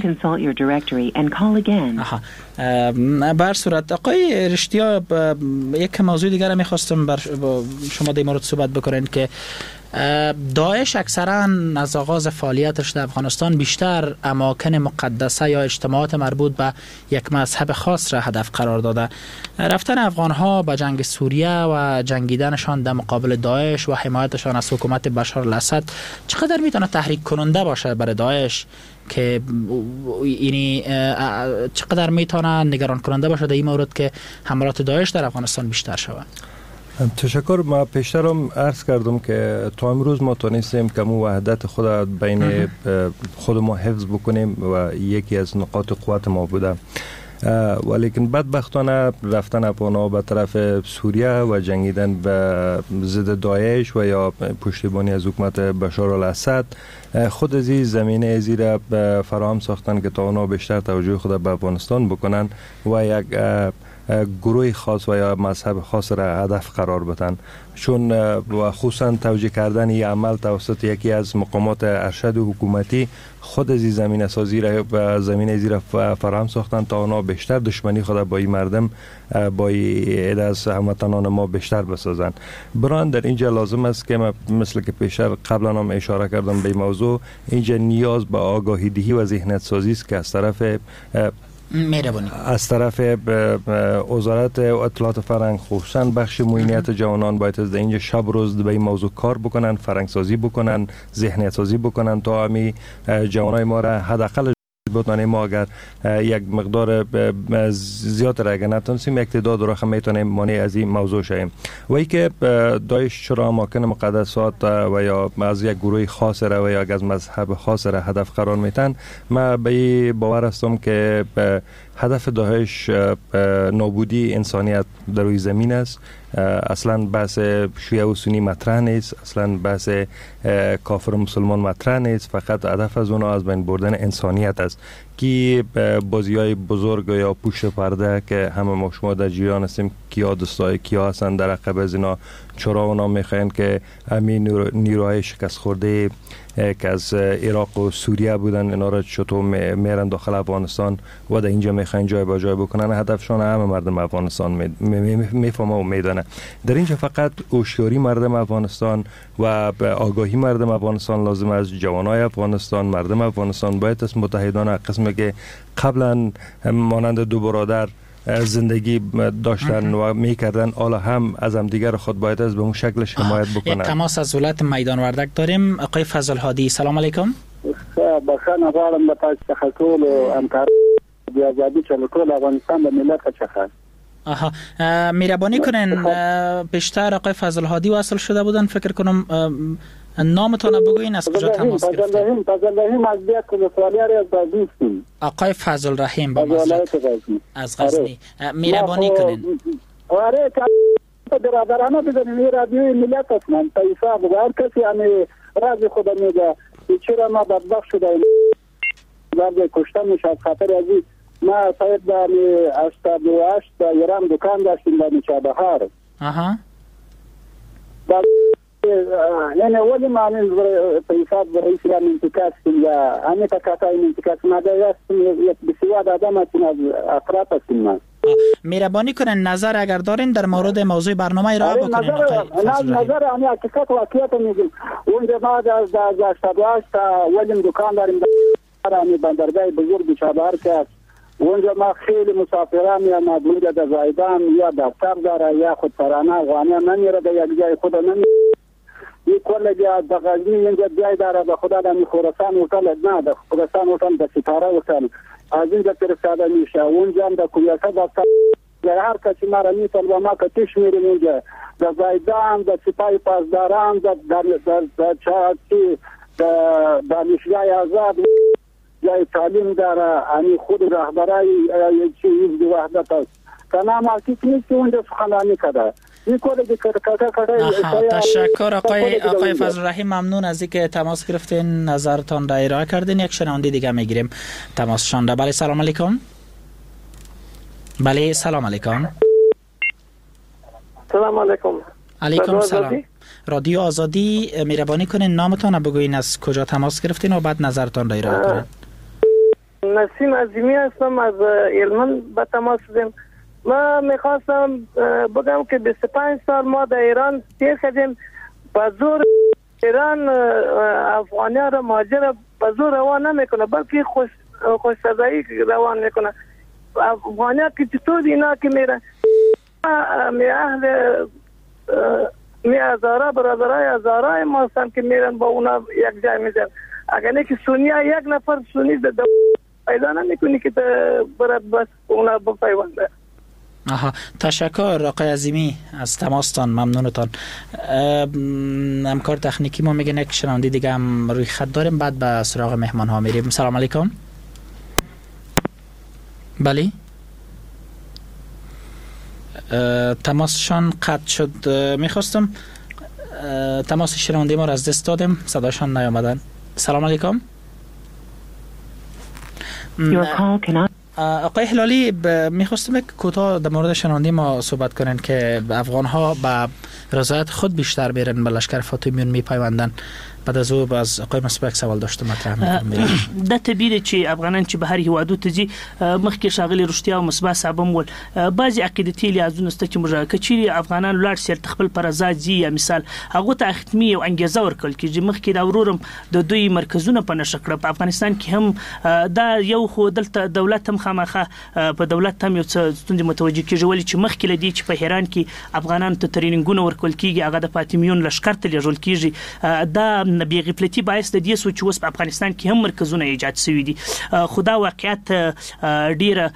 بر صورت آقای رشتیا یک موضوع دیگر میخواستم بر شما در مورد صحبت بکنین که داعش اکثرا از آغاز فعالیتش در افغانستان بیشتر اماکن مقدسه یا اجتماعات مربوط به یک مذهب خاص را هدف قرار داده. رفتن افغانها به جنگ سوریه و جنگیدنشان در مقابل داعش و حمایتشان از حکومت بشار الاسد چقدر میتونه تحریک کننده باشه برای داعش که یعنی چقدر میتونه نگران کننده باشه در این مورد که حملات داعش در افغانستان بیشتر شود؟ تشکر. ما پیشترم عرض کردم که تا امروز ما تونستیم که مو وحدت خود بین خود ما حفظ بکنیم و یکی از نقاط قوت ما بوده، ولیکن بدبختانه رفتن افغان‌ها به طرف سوریه و جنگیدن به ضد داعش و یا پشتیبانی از حکومت بشار الاسد خود از این زمینه ازی را فراهم ساختن که تا اونا بیشتر توجه خود به افغانستان بکنن و یک گروه خاص و یا مذهب خاص را هدف قرار بدن، چون و خصوصا توجیه کردن این عمل توسط یکی از مقامات ارشد حکومتی خود از زمینه سازی را و زمینه ازی را فراهم ساختن تا اونا بیشتر دشمنی خود با این مردم با این از هموطنان ما بیشتر بسازن. بران در اینجا لازم است که مثل که پیشتر قبلا هم اشاره کردم به موضوع، اینجا نیاز به آگاهی دهی و ذهنیت سازی است که از طرف وزارت اطلاعات فرهنگ خصوصا بخش معینیت جوانان باید از اینجا شب روز به این موضوع کار بکنن، فرهنگ سازی بکنن، ذهنیت سازی بکنن تا همی جوانای ما را حداقل بتونیم ما اگر یک مقدار زیاد را اگر نتونستیم یک تعداد را هم میتونیم مانع از این موضوع شویم. و ای که داعش چرا اماکن مقدسات و یا از یک گروه خاص را و یا از مذهب خاص را هدف قرار میتن، ما به باور هستم که هدف داعش نابودی انسانیت در روی زمین است. اصلا بحث شیعه و سنی مطرح نیست، اصلا بحث کافر و مسلمان مطرح نیست، فقط هدف از اونا از بین بردن انسانیت است که بازی‌های بزرگ یا پشت پرده که همه ما شما در جریان هستیم کیا دوستای کیا هستن در عقب از اینا، چرا اونا میخواین که همین نیروهای شکست خورده که از عراق و سوریه بودن اینا را چطور میرن داخل افغانستان و در اینجا میخواین جای با جای بکنن. هدفشان همه مردم افغانستان میفهمه و میدانه. در اینجا فقط هوشیاری مردم افغانستان و آگاهی مردم افغانستان لازم است. جوانای افغانستان، مردم افغانستان باید از متحدان قسمی که قبلا مانند دو برادر زندگی داشتن و میکردن حالا هم از هم دیگر خود باید از به اون شکل حمایت بکنن. یک تماس از ولایت میدان وردک داریم. آقای فضل هادی، سلام علیکم. بخانه غواړم د تاسو څخه ټول همکار د آزادی ټول افغانستان د ملت څخه مهربانی کنین بیشتر آقای فضل هادی وصل شده بودن، فکر کنم نامتون بگوین از کجا تماس گرفتین؟ فضل رحیم از بیاد که سوالیاری از غزنی هستیم. آقای فضل رحیم با مزرد از غزنی، مهربانی کنین. آره که برادرانه بزنیم این رادیوی ملت هستم تایفه بگه هر کسی همه راز خود میگه چرا ما بدبخت شده درد کشتن میشه از خاطر ازی. ما ساید در 88 در ایران دکان داشتیم در چابهار. یعنی ولی ما پیسات برای ایران انتکاس یا همه تکاتای انتکاس ماده هستیم یک بسیار آدم هستیم از افراد هستیم ما. مهربانی کنن نظر اگر دارین در مورد موضوع برنامه ارائه بکنین. نظر همه حقیقت واقعیت میگیم. اونجا ما از 88 ولیم دکان داریم در بندرگاه بزرگ چابهار که اونجا ما خیلی مسافران یا ما اونجا در زایدان یا دفتر داره یا خود پرانه افغانی نمیره در یک جای خود نمیره. این کل جا در غزنی اینجا جای داره به خدا در خراسان هتل نه در خراسان هتل در ستاره هتل از اینجا فرستاده میشه. اونجا در کویاسه دفتر هر کسی ما را میتون و ما کتیش میریم اونجا در زایدان در سپاه پاسداران در چاچی در دانشگاه آزاد جای تعلیم داره. همی خود رهبرای چیز وحدت است که نام حقیق نیست که اونجا سخنرانی کرده. تشکر آقای فضل رحیم، ممنون از اینکه تماس گرفتین، نظرتان را ارائه کردین. یک شنونده دیگه میگیریم تماسشان را. بله سلام علیکم. بله سلام علیکم. سلام علیکم. علیکم سلام. رادیو آزادی، مهربانی کنین نامتان بگوین از کجا تماس گرفتین و بعد نظرتان را ارائه کنین. نسیم عظیمی هستم از هلمند به تماس شدیم. ما میخواستم بگم که 25 سال ما در ایران تیر کردیم، با زور ایران افغانیا را مهاجر به زور روان نمیکنه، بلکه خوش سزایی روان میکنه. افغانیا که چطور اینا که میرن می اهل می ازاره برادرای ازاره ما هستن که میرن با اونا یک جای میزن. اگر نه که سونیا یک نفر سونی پیدا نمیکنی که برد بس اونا بپیونده. تشکر آقای عظیمی از تماستان، ممنونتان. همکار تکنیکی ما میگه یک شنونده دیگه هم روی خط داریم، بعد به سراغ مهمان ها میریم. سلام علیکم. بله تماسشان قطع شد. میخواستم تماس شنونده ما را از دست دادیم، صداشان نیامدن. سلام علیکم. آقای هلالی میخواستم یک کوتاه در مورد شنونده ما صحبت کنین که افغان ها به رضایت خود بیشتر بیرن به لشکر فاطمیون میپیوندن. بعد از او باز آقای مسبک سوال داشته مطرح میکنم. د طبیعي چې افغانان چې بهر هیوادو ته ځي مخکې شاغلي رښتیا او مصباح صاحب هم ول بعضی عقیدتي لحاظونه ست چې موږ کچې افغانان لاړ سي خپل پر آزاد ځي یا مثال هغه ته ختمي او انګیزه ورکول کیږي. مخکې دا ورورم د دوی مرکزونه په نشکړه په افغانستان کې هم دا یو خو دلته دولت هم خامخه په دولت هم یو ستوندې متوجي کیږي، ولی چې مخکې لدی چې په هران کې افغانان ته ترینینګونه ورکول کیږي، هغه د فاطمیون لشکره ته لېږل کیږي. دا بی غفلتي باعث د دې سوچ اوس په افغانستان کې هم مرکزونه ایجاد شوي دي. خدا واقعیت ډیره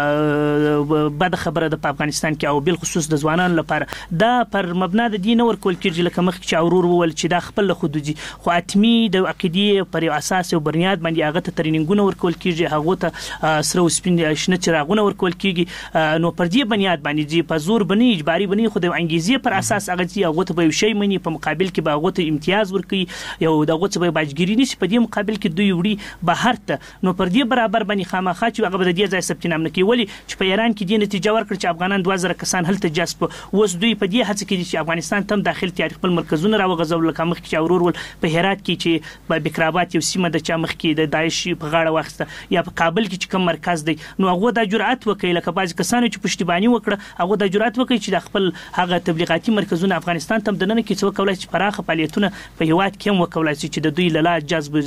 بد خبره ده په افغانستان کې او بل خصوص د ځوانانو لپاره. دا پر مبنا د دین ورکول کېږي لکه مخکې چې اورور وول چې دا خپل خودجی خو اتمی د عقیدې پر اساس او بنیاد باندې هغه ته ترینینګونه ورکول کېږي، هغه ته سره او سپین شنه چراغونه ورکول کېږي. نو پر دې بنیاد باندې چې په زور بنی اجباري بنی خو د انګیزې پر اساس هغه چې هغه ته به شی منی په مقابل کې به هغه ته امتیاز ورکړي یو دغه څه به باجګری نشي په دې مقابل کې دوی وړي بهر ته. نو پر دې برابر باندې خامخا چې هغه د دې ځای ثبت نام نه کوي، ولی چې په ایران کې دې نتیجه ورکړي چې افغانان 2000 کسان هلته جذب اوس دوی په دې هڅه کې چې افغانستان تم داخل تاریخ خپل مرکزونه راوغځول لکه مخ کې اورور ول په هرات کې چې په بکرابات یو سیمه د چا مخ کې د داعش په غاړه واخسته یا په کابل کې چې کوم مرکز دی. نو هغه د جرأت وکړي لکه بعض کسانو چې پښتیبانی وکړه هغه د جرأت وکړي چې د خپل هغه تبلیغاتي مرکزونه افغانستان تم دننه کې څو کولای چې پراخه فعالیتونه په هیواد کې هم وکولای چې د دوی لاله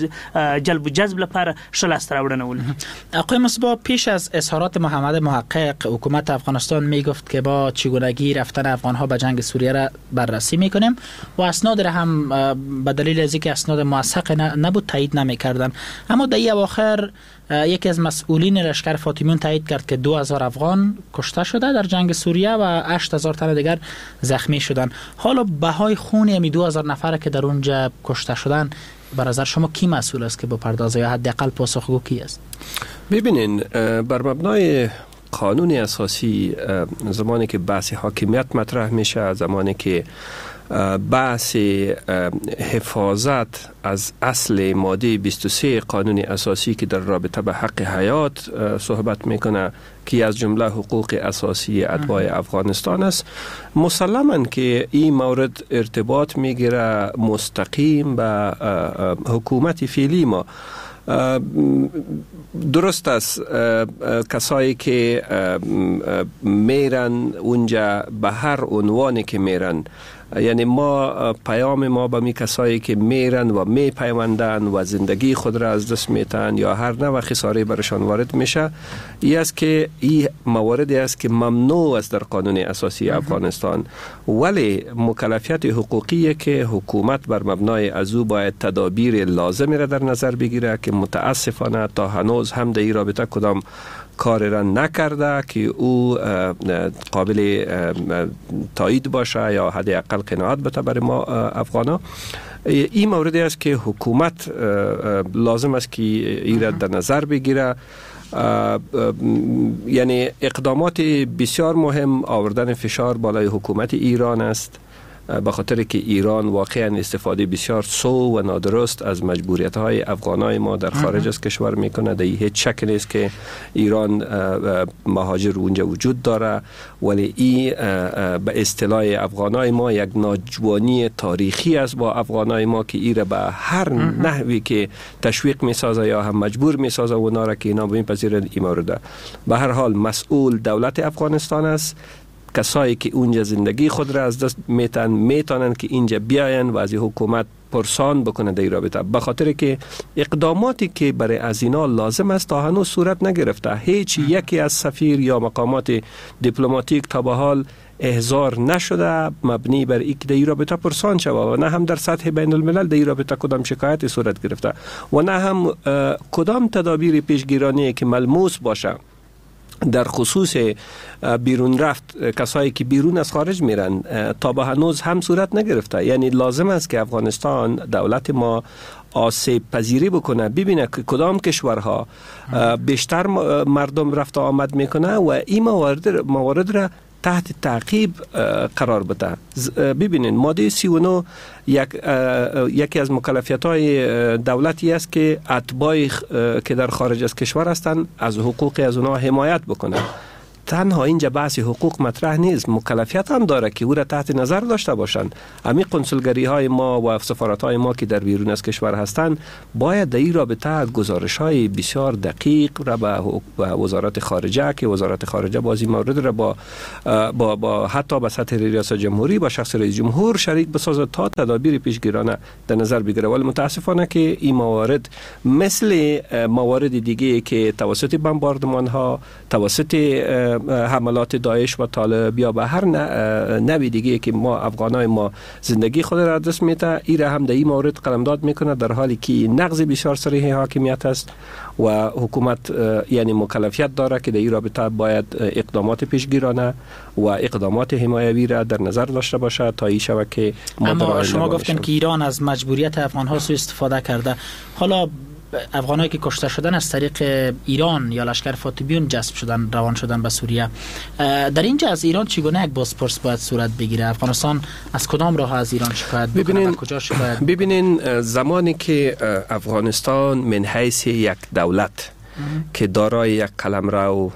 جلب لپاره شلاست راوړنه ول. آقای مصباح پیش از اظهارات محمد محقق حکومت افغانستان میگفت که با چگونگی رفتن افغان ها به جنگ سوریه را بررسی میکنیم و اسناد را هم به دلیل از اینکه اسناد موثق نبود تایید نمیکردن. اما در این اواخر یکی از مسئولین لشکر فاطمیون تایید کرد که 2000 افغان کشته شده در جنگ سوریه و 8000 تن دیگر زخمی شدن. حالا بهای خون همی 2000 نفر که در اونجا کشته شدن به نظر شما کی مسئول است که بپردازه یا حداقل پاسخگو کی است؟ ببینین بر مبنای قانون اساسی زمانی که بحث حاکمیت مطرح میشه، زمانی که بحث حفاظت از اصل ماده 23 قانون اساسی که در رابطه به حق حیات صحبت میکنه که از جمله حقوق اساسی اتباع افغانستان است، مسلماً که این مورد ارتباط میگیره مستقیم به حکومت فعلی ما. درست است کسایی که میرن اونجا به هر عنوانی که میرن، یعنی ما پیام ما به می کسایی که میرن و میپیوندن و زندگی خود را از دست میتن یا هر نوع خساره برشان وارد میشه، این است که این مواردی است که ممنوع است در قانون اساسی افغانستان، ولی مکلفیت حقوقیه که حکومت بر مبنای از او باید تدابیر لازمی را در نظر بگیره که متاسفانه تا هنوز هم در این رابطه کدام کار را نکرده که او قابل تایید باشه یا حداقل قناعت بده برای ما افغانا. این موردی است که حکومت لازم است که این را در نظر بگیره. یعنی اقدامات بسیار مهم آوردن فشار بالای حکومت ایران است، به خاطر که ایران واقعا استفاده بسیار سو و نادرست از مجبوریت‌های افغانای ما در خارج از کشور میکنه. در هیچ شک نیست که ایران مهاجر اونجا وجود داره، ولی این به اصطلاح افغانای ما یک ناجوانی تاریخی است با افغانای ما که ایره به هر نحوی که تشویق میسازه یا هم مجبور میسازه اونا را که اینا بپذیرند. این مورد به هر حال مسئول دولت افغانستان است. کسایی که اونجا زندگی خود را از دست میتونن که اینجا بیاین و از حکومت پرسان بکنه در این رابطه، به خاطر که اقداماتی که برای از اینا لازم است تا هنوز صورت نگرفته. هیچ یکی از سفیر یا مقامات دیپلماتیک تا به حال احضار نشده مبنی بر اینکه در این رابطه پرسان شود و نه هم در سطح بین الملل در این رابطه کدام شکایت صورت گرفته و نه هم کدام تدابیر پیشگیرانی که ملموس باشه در خصوص بیرون رفت کسایی که بیرون از خارج میرن تا به هنوز هم صورت نگرفته. یعنی لازم است که افغانستان دولت ما آسیب پذیری بکنه، ببینه که کدام کشورها بیشتر مردم رفت و آمد میکنه و این موارد را تحت تعقیب قرار بده. ببینید ماده 39 یکی از مکلفیت‌های دولتی است که اتباعی که در خارج از کشور هستند از حقوق از اونها حمایت بکنه. تنها اینجا بحث حقوق مطرح نیست، مکلفیت هم داره که او را تحت نظر داشته باشند. امی قنصلگری های ما و سفارت های ما که در بیرون از کشور هستند باید در این رابطه گزارش های بسیار دقیق را به وزارت خارجه، که وزارت خارجه بازی مورد را با حتی به سطح ریاست جمهوری با شخص رئیس جمهور شریک بسازد تا تدابیر پیشگیرانه در نظر بگیره. ولی متاسفانه که این موارد مثل موارد دیگه که توسط بمباردمان ها، توسط حملات داعش و طالب یا به هر نوع دیگه که ما افغانای ما زندگی خود را دست میده، این هم در این مورد قلمداد میکنه، در حالی که نقض بسیار صریح حاکمیت است و حکومت یعنی مکلفیت داره که در این رابطه باید اقدامات پیشگیرانه و اقدامات حمایوی را در نظر داشته باشه تا این شبکه. اما شما گفتن که ایران از مجبوریت افغان‌ها سوء استفاده کرده. حالا افغانایی که کشته شدن از طریق ایران یا لشکر فاطمیون جذب شدن، روان شدن به سوریه، در اینجا از ایران چگونه یک بازپرس باید صورت بگیره؟ افغانستان از کدام راه از ایران شکایت بکنه و کجا شکایت؟ ببینین زمانی که افغانستان من حیث یک دولت که دارای یک قلمرو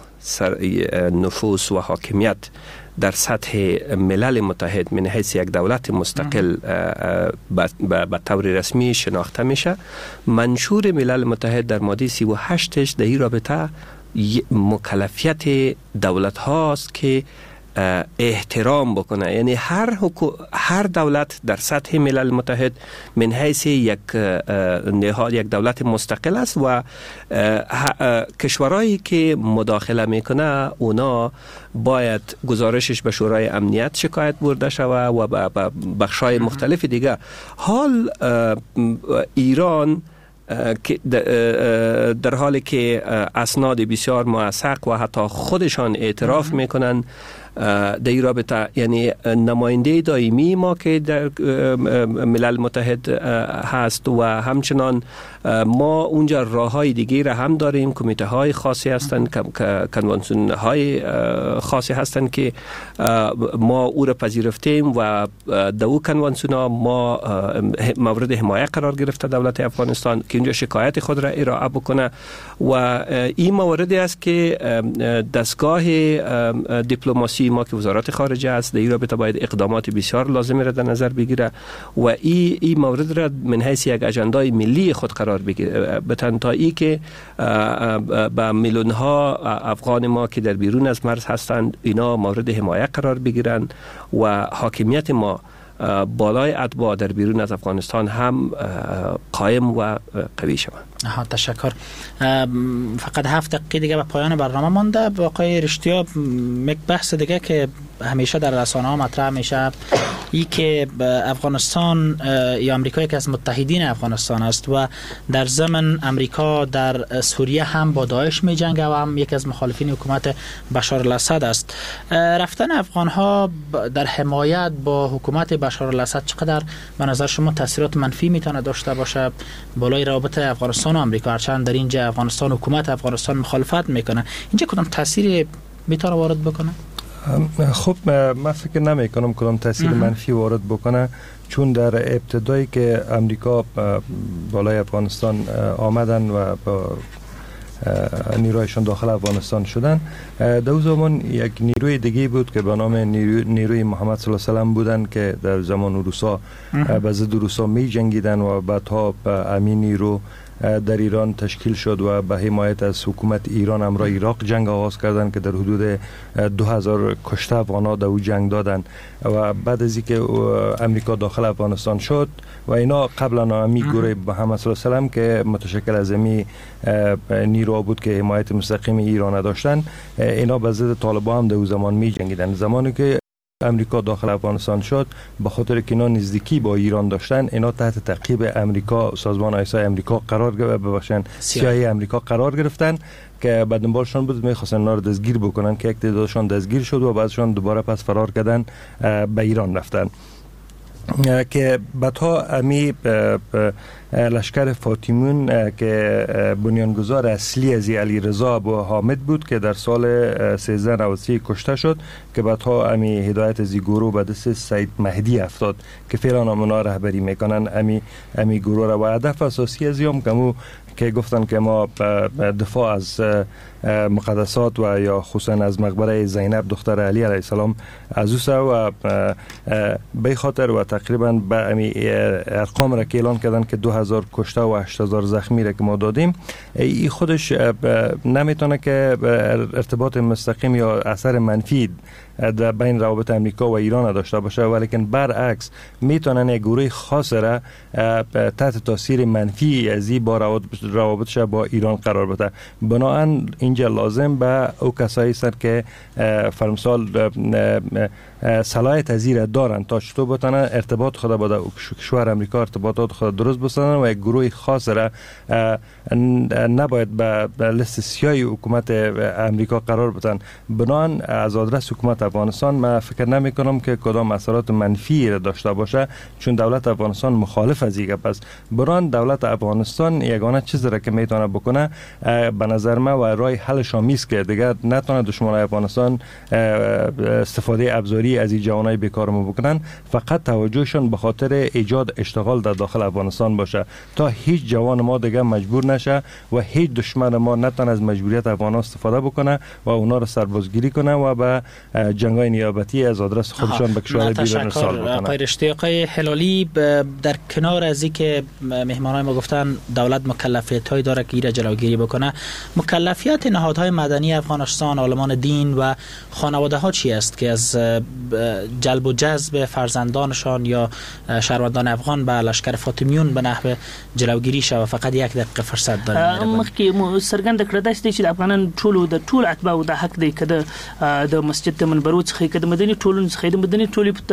نفوذ و حاکمیت در سطح ملل متحد من حیث یک دولت مستقل به طور رسمی شناخته میشه، منشور ملل متحد در ماده 38 در این رابطه مکلفیت دولت هاست که احترام بکنه. یعنی هر دولت در سطح ملل متحد من حیث یک دولت مستقل است و کشورهایی که مداخله میکنه اونا باید گزارشش به شورای امنیت شکایت برده شود و به بخشای مختلف دیگه. حال ایران در حالی که اسناد بسیار موثق و حتی خودشان اعتراف میکنن در این رابطه، یعنی نماینده دائمی ما که در ملل متحد هست و همچنان ما اونجا راههای دیگه را هم داریم، کمیته های خاصی هستند، کنوانسیون های خاصی هستند که ما او را پذیرفتیم و در او کنوانسیون ها ما مورد حمایت قرار گرفته دولت افغانستان که اونجا شکایت خود را ارائه بکنه و این موردی است که دستگاه دیپلماسی ما که وزارت خارجه است در این رابطه باید اقدامات بسیار لازمی را در نظر بگیره و این مورد را من حیث یک اجندای ملی خود قرار بگیره، به تنهایی که به میلیون ها افغان ما که در بیرون از مرز هستند اینا مورد حمایت قرار بگیرن و حاکمیت ما بالای اتباع در بیرون از افغانستان هم قائم و قوی شود. تشکر. فقط 7 دقیقه دیگه به پایان برنامه مانده. واقعی رشتیا یک بحث دیگه که همیشه در رسانه ها مطرح میشه ای که افغانستان یا امریکا یکی از متحدین افغانستان است و در ضمن امریکا در سوریه هم با داعش می جنگه و هم یکی از مخالفین حکومت بشار الاسد است. رفتن افغان ها در حمایت با حکومت بشار الاسد چقدر به نظر شما تاثیرات منفی میتونه داشته باشه بالای روابط افغانستان و امریکا؟ هرچند در اینجا افغانستان حکومت افغانستان مخالفت میکنه، اینجا کدام تاثیری میتونه وارد بکنه؟ خب من فکر نمی کنم کدام تاثیر منفی وارد بکنه، چون در ابتدایی که امریکا بالای افغانستان آمدن و با نیرویشان داخل افغانستان شدن، در زمان یک نیروی دیگه بود که به نام نیروی محمد صلی الله علیه و سلم بودن که در زمان روسا به ضد روسا می جنگیدن و بعدها امین نیرو در ایران تشکیل شد و به حمایت از حکومت ایران امرای عراق جنگ آغاز کردن که در حدود 2000 کشته افغان‌ها در او جنگ دادن و بعد از اینکه امریکا داخل افغانستان شد و اینا قبلا امی گروه محمد صلی الله علیه و سلم که متشکل از امی نیرو بود که حمایت مستقیم ایران داشتن، اینا به ضد طالبان هم در اون زمان می جنگیدن. زمانی که امریکا داخل افغانستان شد به خاطر که اینا نزدیکی با ایران داشتن، اینا تحت تعقیب امریکا، سازمان آیسای امریکا CIA امریکا قرار گرفتن که بعد دنبالشون بود می‌خواستن اونا رو دستگیر بکنن که یک تعدادشون دستگیر شد و بعدشون دوباره پس فرار کردن به ایران رفتن که بعدها امی لشکر فاطمیون که بنیانگذار اصلی از علی رضا ابو حامد بود که در سال 1393 کشته شد که بعدها امی هدایت از گروه به دست سید مهدی افتاد که فعلا اونا رهبری میکنن امی گروه را. و هدف اساسی از که گفتن که ما دفاع از مقدسات و یا خصوصا از مقبره زینب دختر علی علیه السلام از او سو و به خاطر و تقریبا به امی ارقام را که اعلان کردن که 2000 کشته و 8000 زخمی را که ما دادیم، این خودش نمیتونه که ارتباط مستقیم یا اثر منفی در بین روابط امریکا و ایران داشته باشه، ولیکن برعکس میتونن یک گروه خاص را تحت تاثیر منفی از این با روابطش با ایران قرار بده. بنابراین اینجا لازم به او کسایی هستند که فرمسال صلاحیت از این دارن تا چطور بتونن ارتباط خود با کشور امریکا ارتباطات خود درست بسازن و یک گروه خاص را نباید به لیست سیاه حکومت امریکا قرار بدن. بنابراین از آدرس حکومت افغانستان من فکر نمی کنم که کدام اثرات منفی را داشته باشه، چون دولت افغانستان مخالف از این گپ است. بنابراین دولت افغانستان یگانه چیزی را که میتونه بکنه به نظر من و راه حلش آمیز که دیگر نتونه دشمنان افغانستان استفاده ابزاری از این جوانای بیکار ما بکنن، فقط توجهشون به خاطر ایجاد اشتغال در داخل افغانستان باشه تا هیچ جوان ما دیگه مجبور نشه و هیچ دشمن ما نتونه از مجبوریت افغان استفاده بکنه و اونا رو سربازگیری کنه و به جنگای نیابتی از آدرس خودشان به کشور بیرون ارسال بکنه. آقای رشتی، آقای هلالی، در کنار از اینکه مهمانای ما گفتن دولت مکلفیت‌هایی داره که ایره جلوگیری بکنه، مکلفیت نهادهای مدنی افغانستان، عالمان دین و خانواده ها چی است که از جلب و جذب فرزندانشان یا شهروندان افغان به لشکر فاطمیون به نحو جلوگیری شوه؟ فقط یک دقیقه فرصت داریم. مخکې سرګند کړه داسې چې د افغانان ټول اتباع د حق دی کده د مسجد د منبرو څخه کده مدني ټولنو څخه د مدني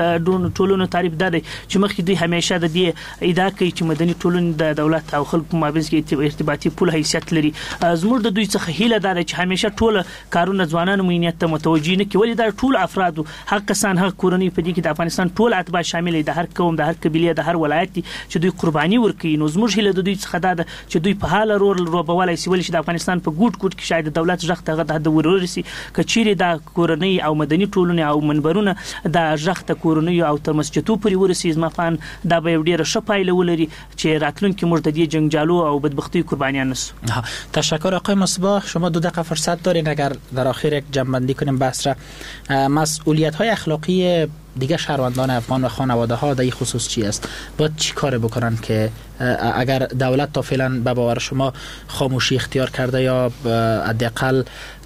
ټولنو تعریف ده چې مخکې دوی همیشه د دې ادعا کوي چې مدني ټولنې د دولت او خلکو مابینځ کې ارتباطي پول حیثیت لري. زموږ د دوی څخه هیله ده چې همیشه ټول کارونه ځوانانو مینیت ته متوجي نه کیولې د ټول افرادو حق کسان حق کورنۍ په دې کې د افغانستان ټول اتباع شامل دي، د هر قوم، د هر قبیله، د هر ولایت چې دوی قرباني ورکوي. نو زموږ هیله د دوی څخه ده چې دوی په حال روبولای شي ولې چې د افغانستان په ګوټ ګوټ کې شاید د دولت ژغ ته د ورورسي کچيري د کورنۍ او مدني ټولنې او منبرونه د ژغ ته کورنۍ او تر مسجدو پورې ورسي. زما فان دا به ډیره ښه پایله ولري چې راتلونکي موږ د دې جنگجالو او بدبختی قربانیان نشو. تشکر آقای مصباح. شما 2 دقیقه فرصت دارین اگر در آخر یک جمع‌بندی کنیم بحث را. مسئولیت‌های اخلاقی دیگه شهروندان افغان و خانواده ها در این خصوص چی است؟ باید چی کار بکنن که اگر دولت تا فعلا به باور شما خاموشی اختیار کرده یا حداقل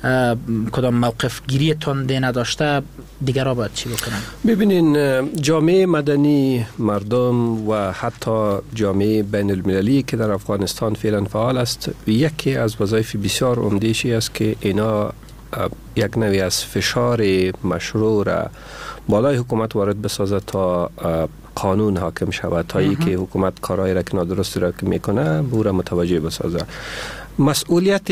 کدام موقف گیری تنده نداشته، دیگرها باید چی بکنن؟ ببینین، جامعه مدنی، مردم و حتی جامعه بین المللی که در افغانستان فعلا فعال است، یکی از وظایف بسیار عمده‌ای است که اینا یک نوعی از فشار مشروع را بالای حکومت وارد بسازه تا قانون حاکم شود، تا ای که حکومت کارهای را که نادرست را که میکنه بورا متوجه بسازه. مسئولیت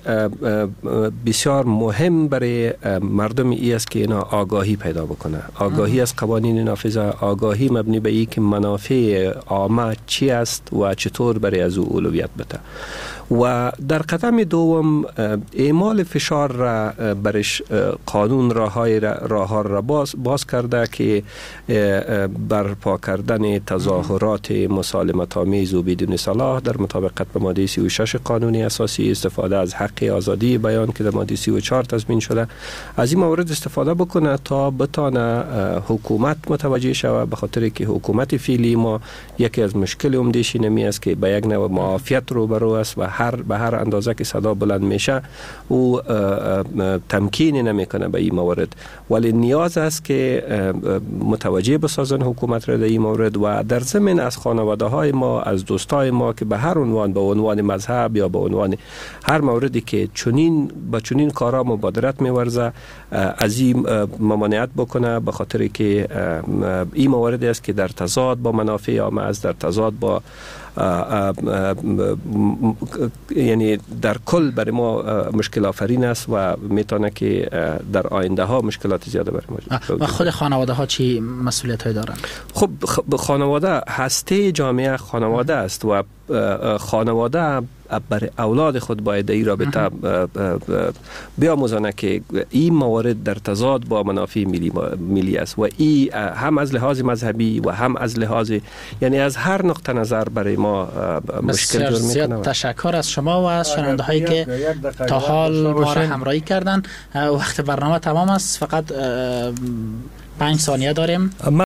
بسیار مهم برای مردم ای است که اینا آگاهی پیدا بکنه، آگاهی از قوانین نافذه، آگاهی مبنی به ای که منافع عامه چی است و چطور برای از او اولویت بده. و در قدم دوم اعمال فشار را برش قانون راه را باز کرده که برپا کردن تظاهرات مسالمت آمیز و بدون سلاح در مطابقت به ماده 36 قانون اساسی، استفاده از حق آزادی بیان که در ماده 34 تضمین شده، از این موارد استفاده بکنه تا بتانه حکومت متوجه شود، به خاطر که حکومت فعلی ما یکی از مشکل عمده‌اش نمی است که به یک نوع معافیت روبرو است و به هر اندازه که صدا بلند میشه او تمکین نمیکنه به این موارد، ولی نیاز است که متوجه بسازن حکومت را در این مورد و در ضمن از خانواده های ما، از دوستای ما که به هر عنوان، به عنوان مذهب یا به عنوان هر موردی که چنین کارا مبادرت می‌ورزه، از این ممانعت بکنه، به خاطر که این موارد است که در تضاد با منافع عامه است، در تضاد با یعنی در کل برای ما مشکل آفرین است و میتونه که در آینده ها مشکلات زیاده برای ما. و خود خانواده ها چی مسئولیت های دارن؟ خب خانواده هسته جامعه خانواده است و خانواده برای اولاد خود باید این رابطه بیاموزانه که این موارد در تضاد با منافع ملی است و این هم از لحاظ مذهبی و هم از لحاظ، یعنی از هر نقطه نظر برای ما مشکل جور میکنه. تشکر از شما و از شنونده هایی که تا حال ما را همراهی کردن. وقت برنامه تمام است، فقط 5 ثانیه داریم.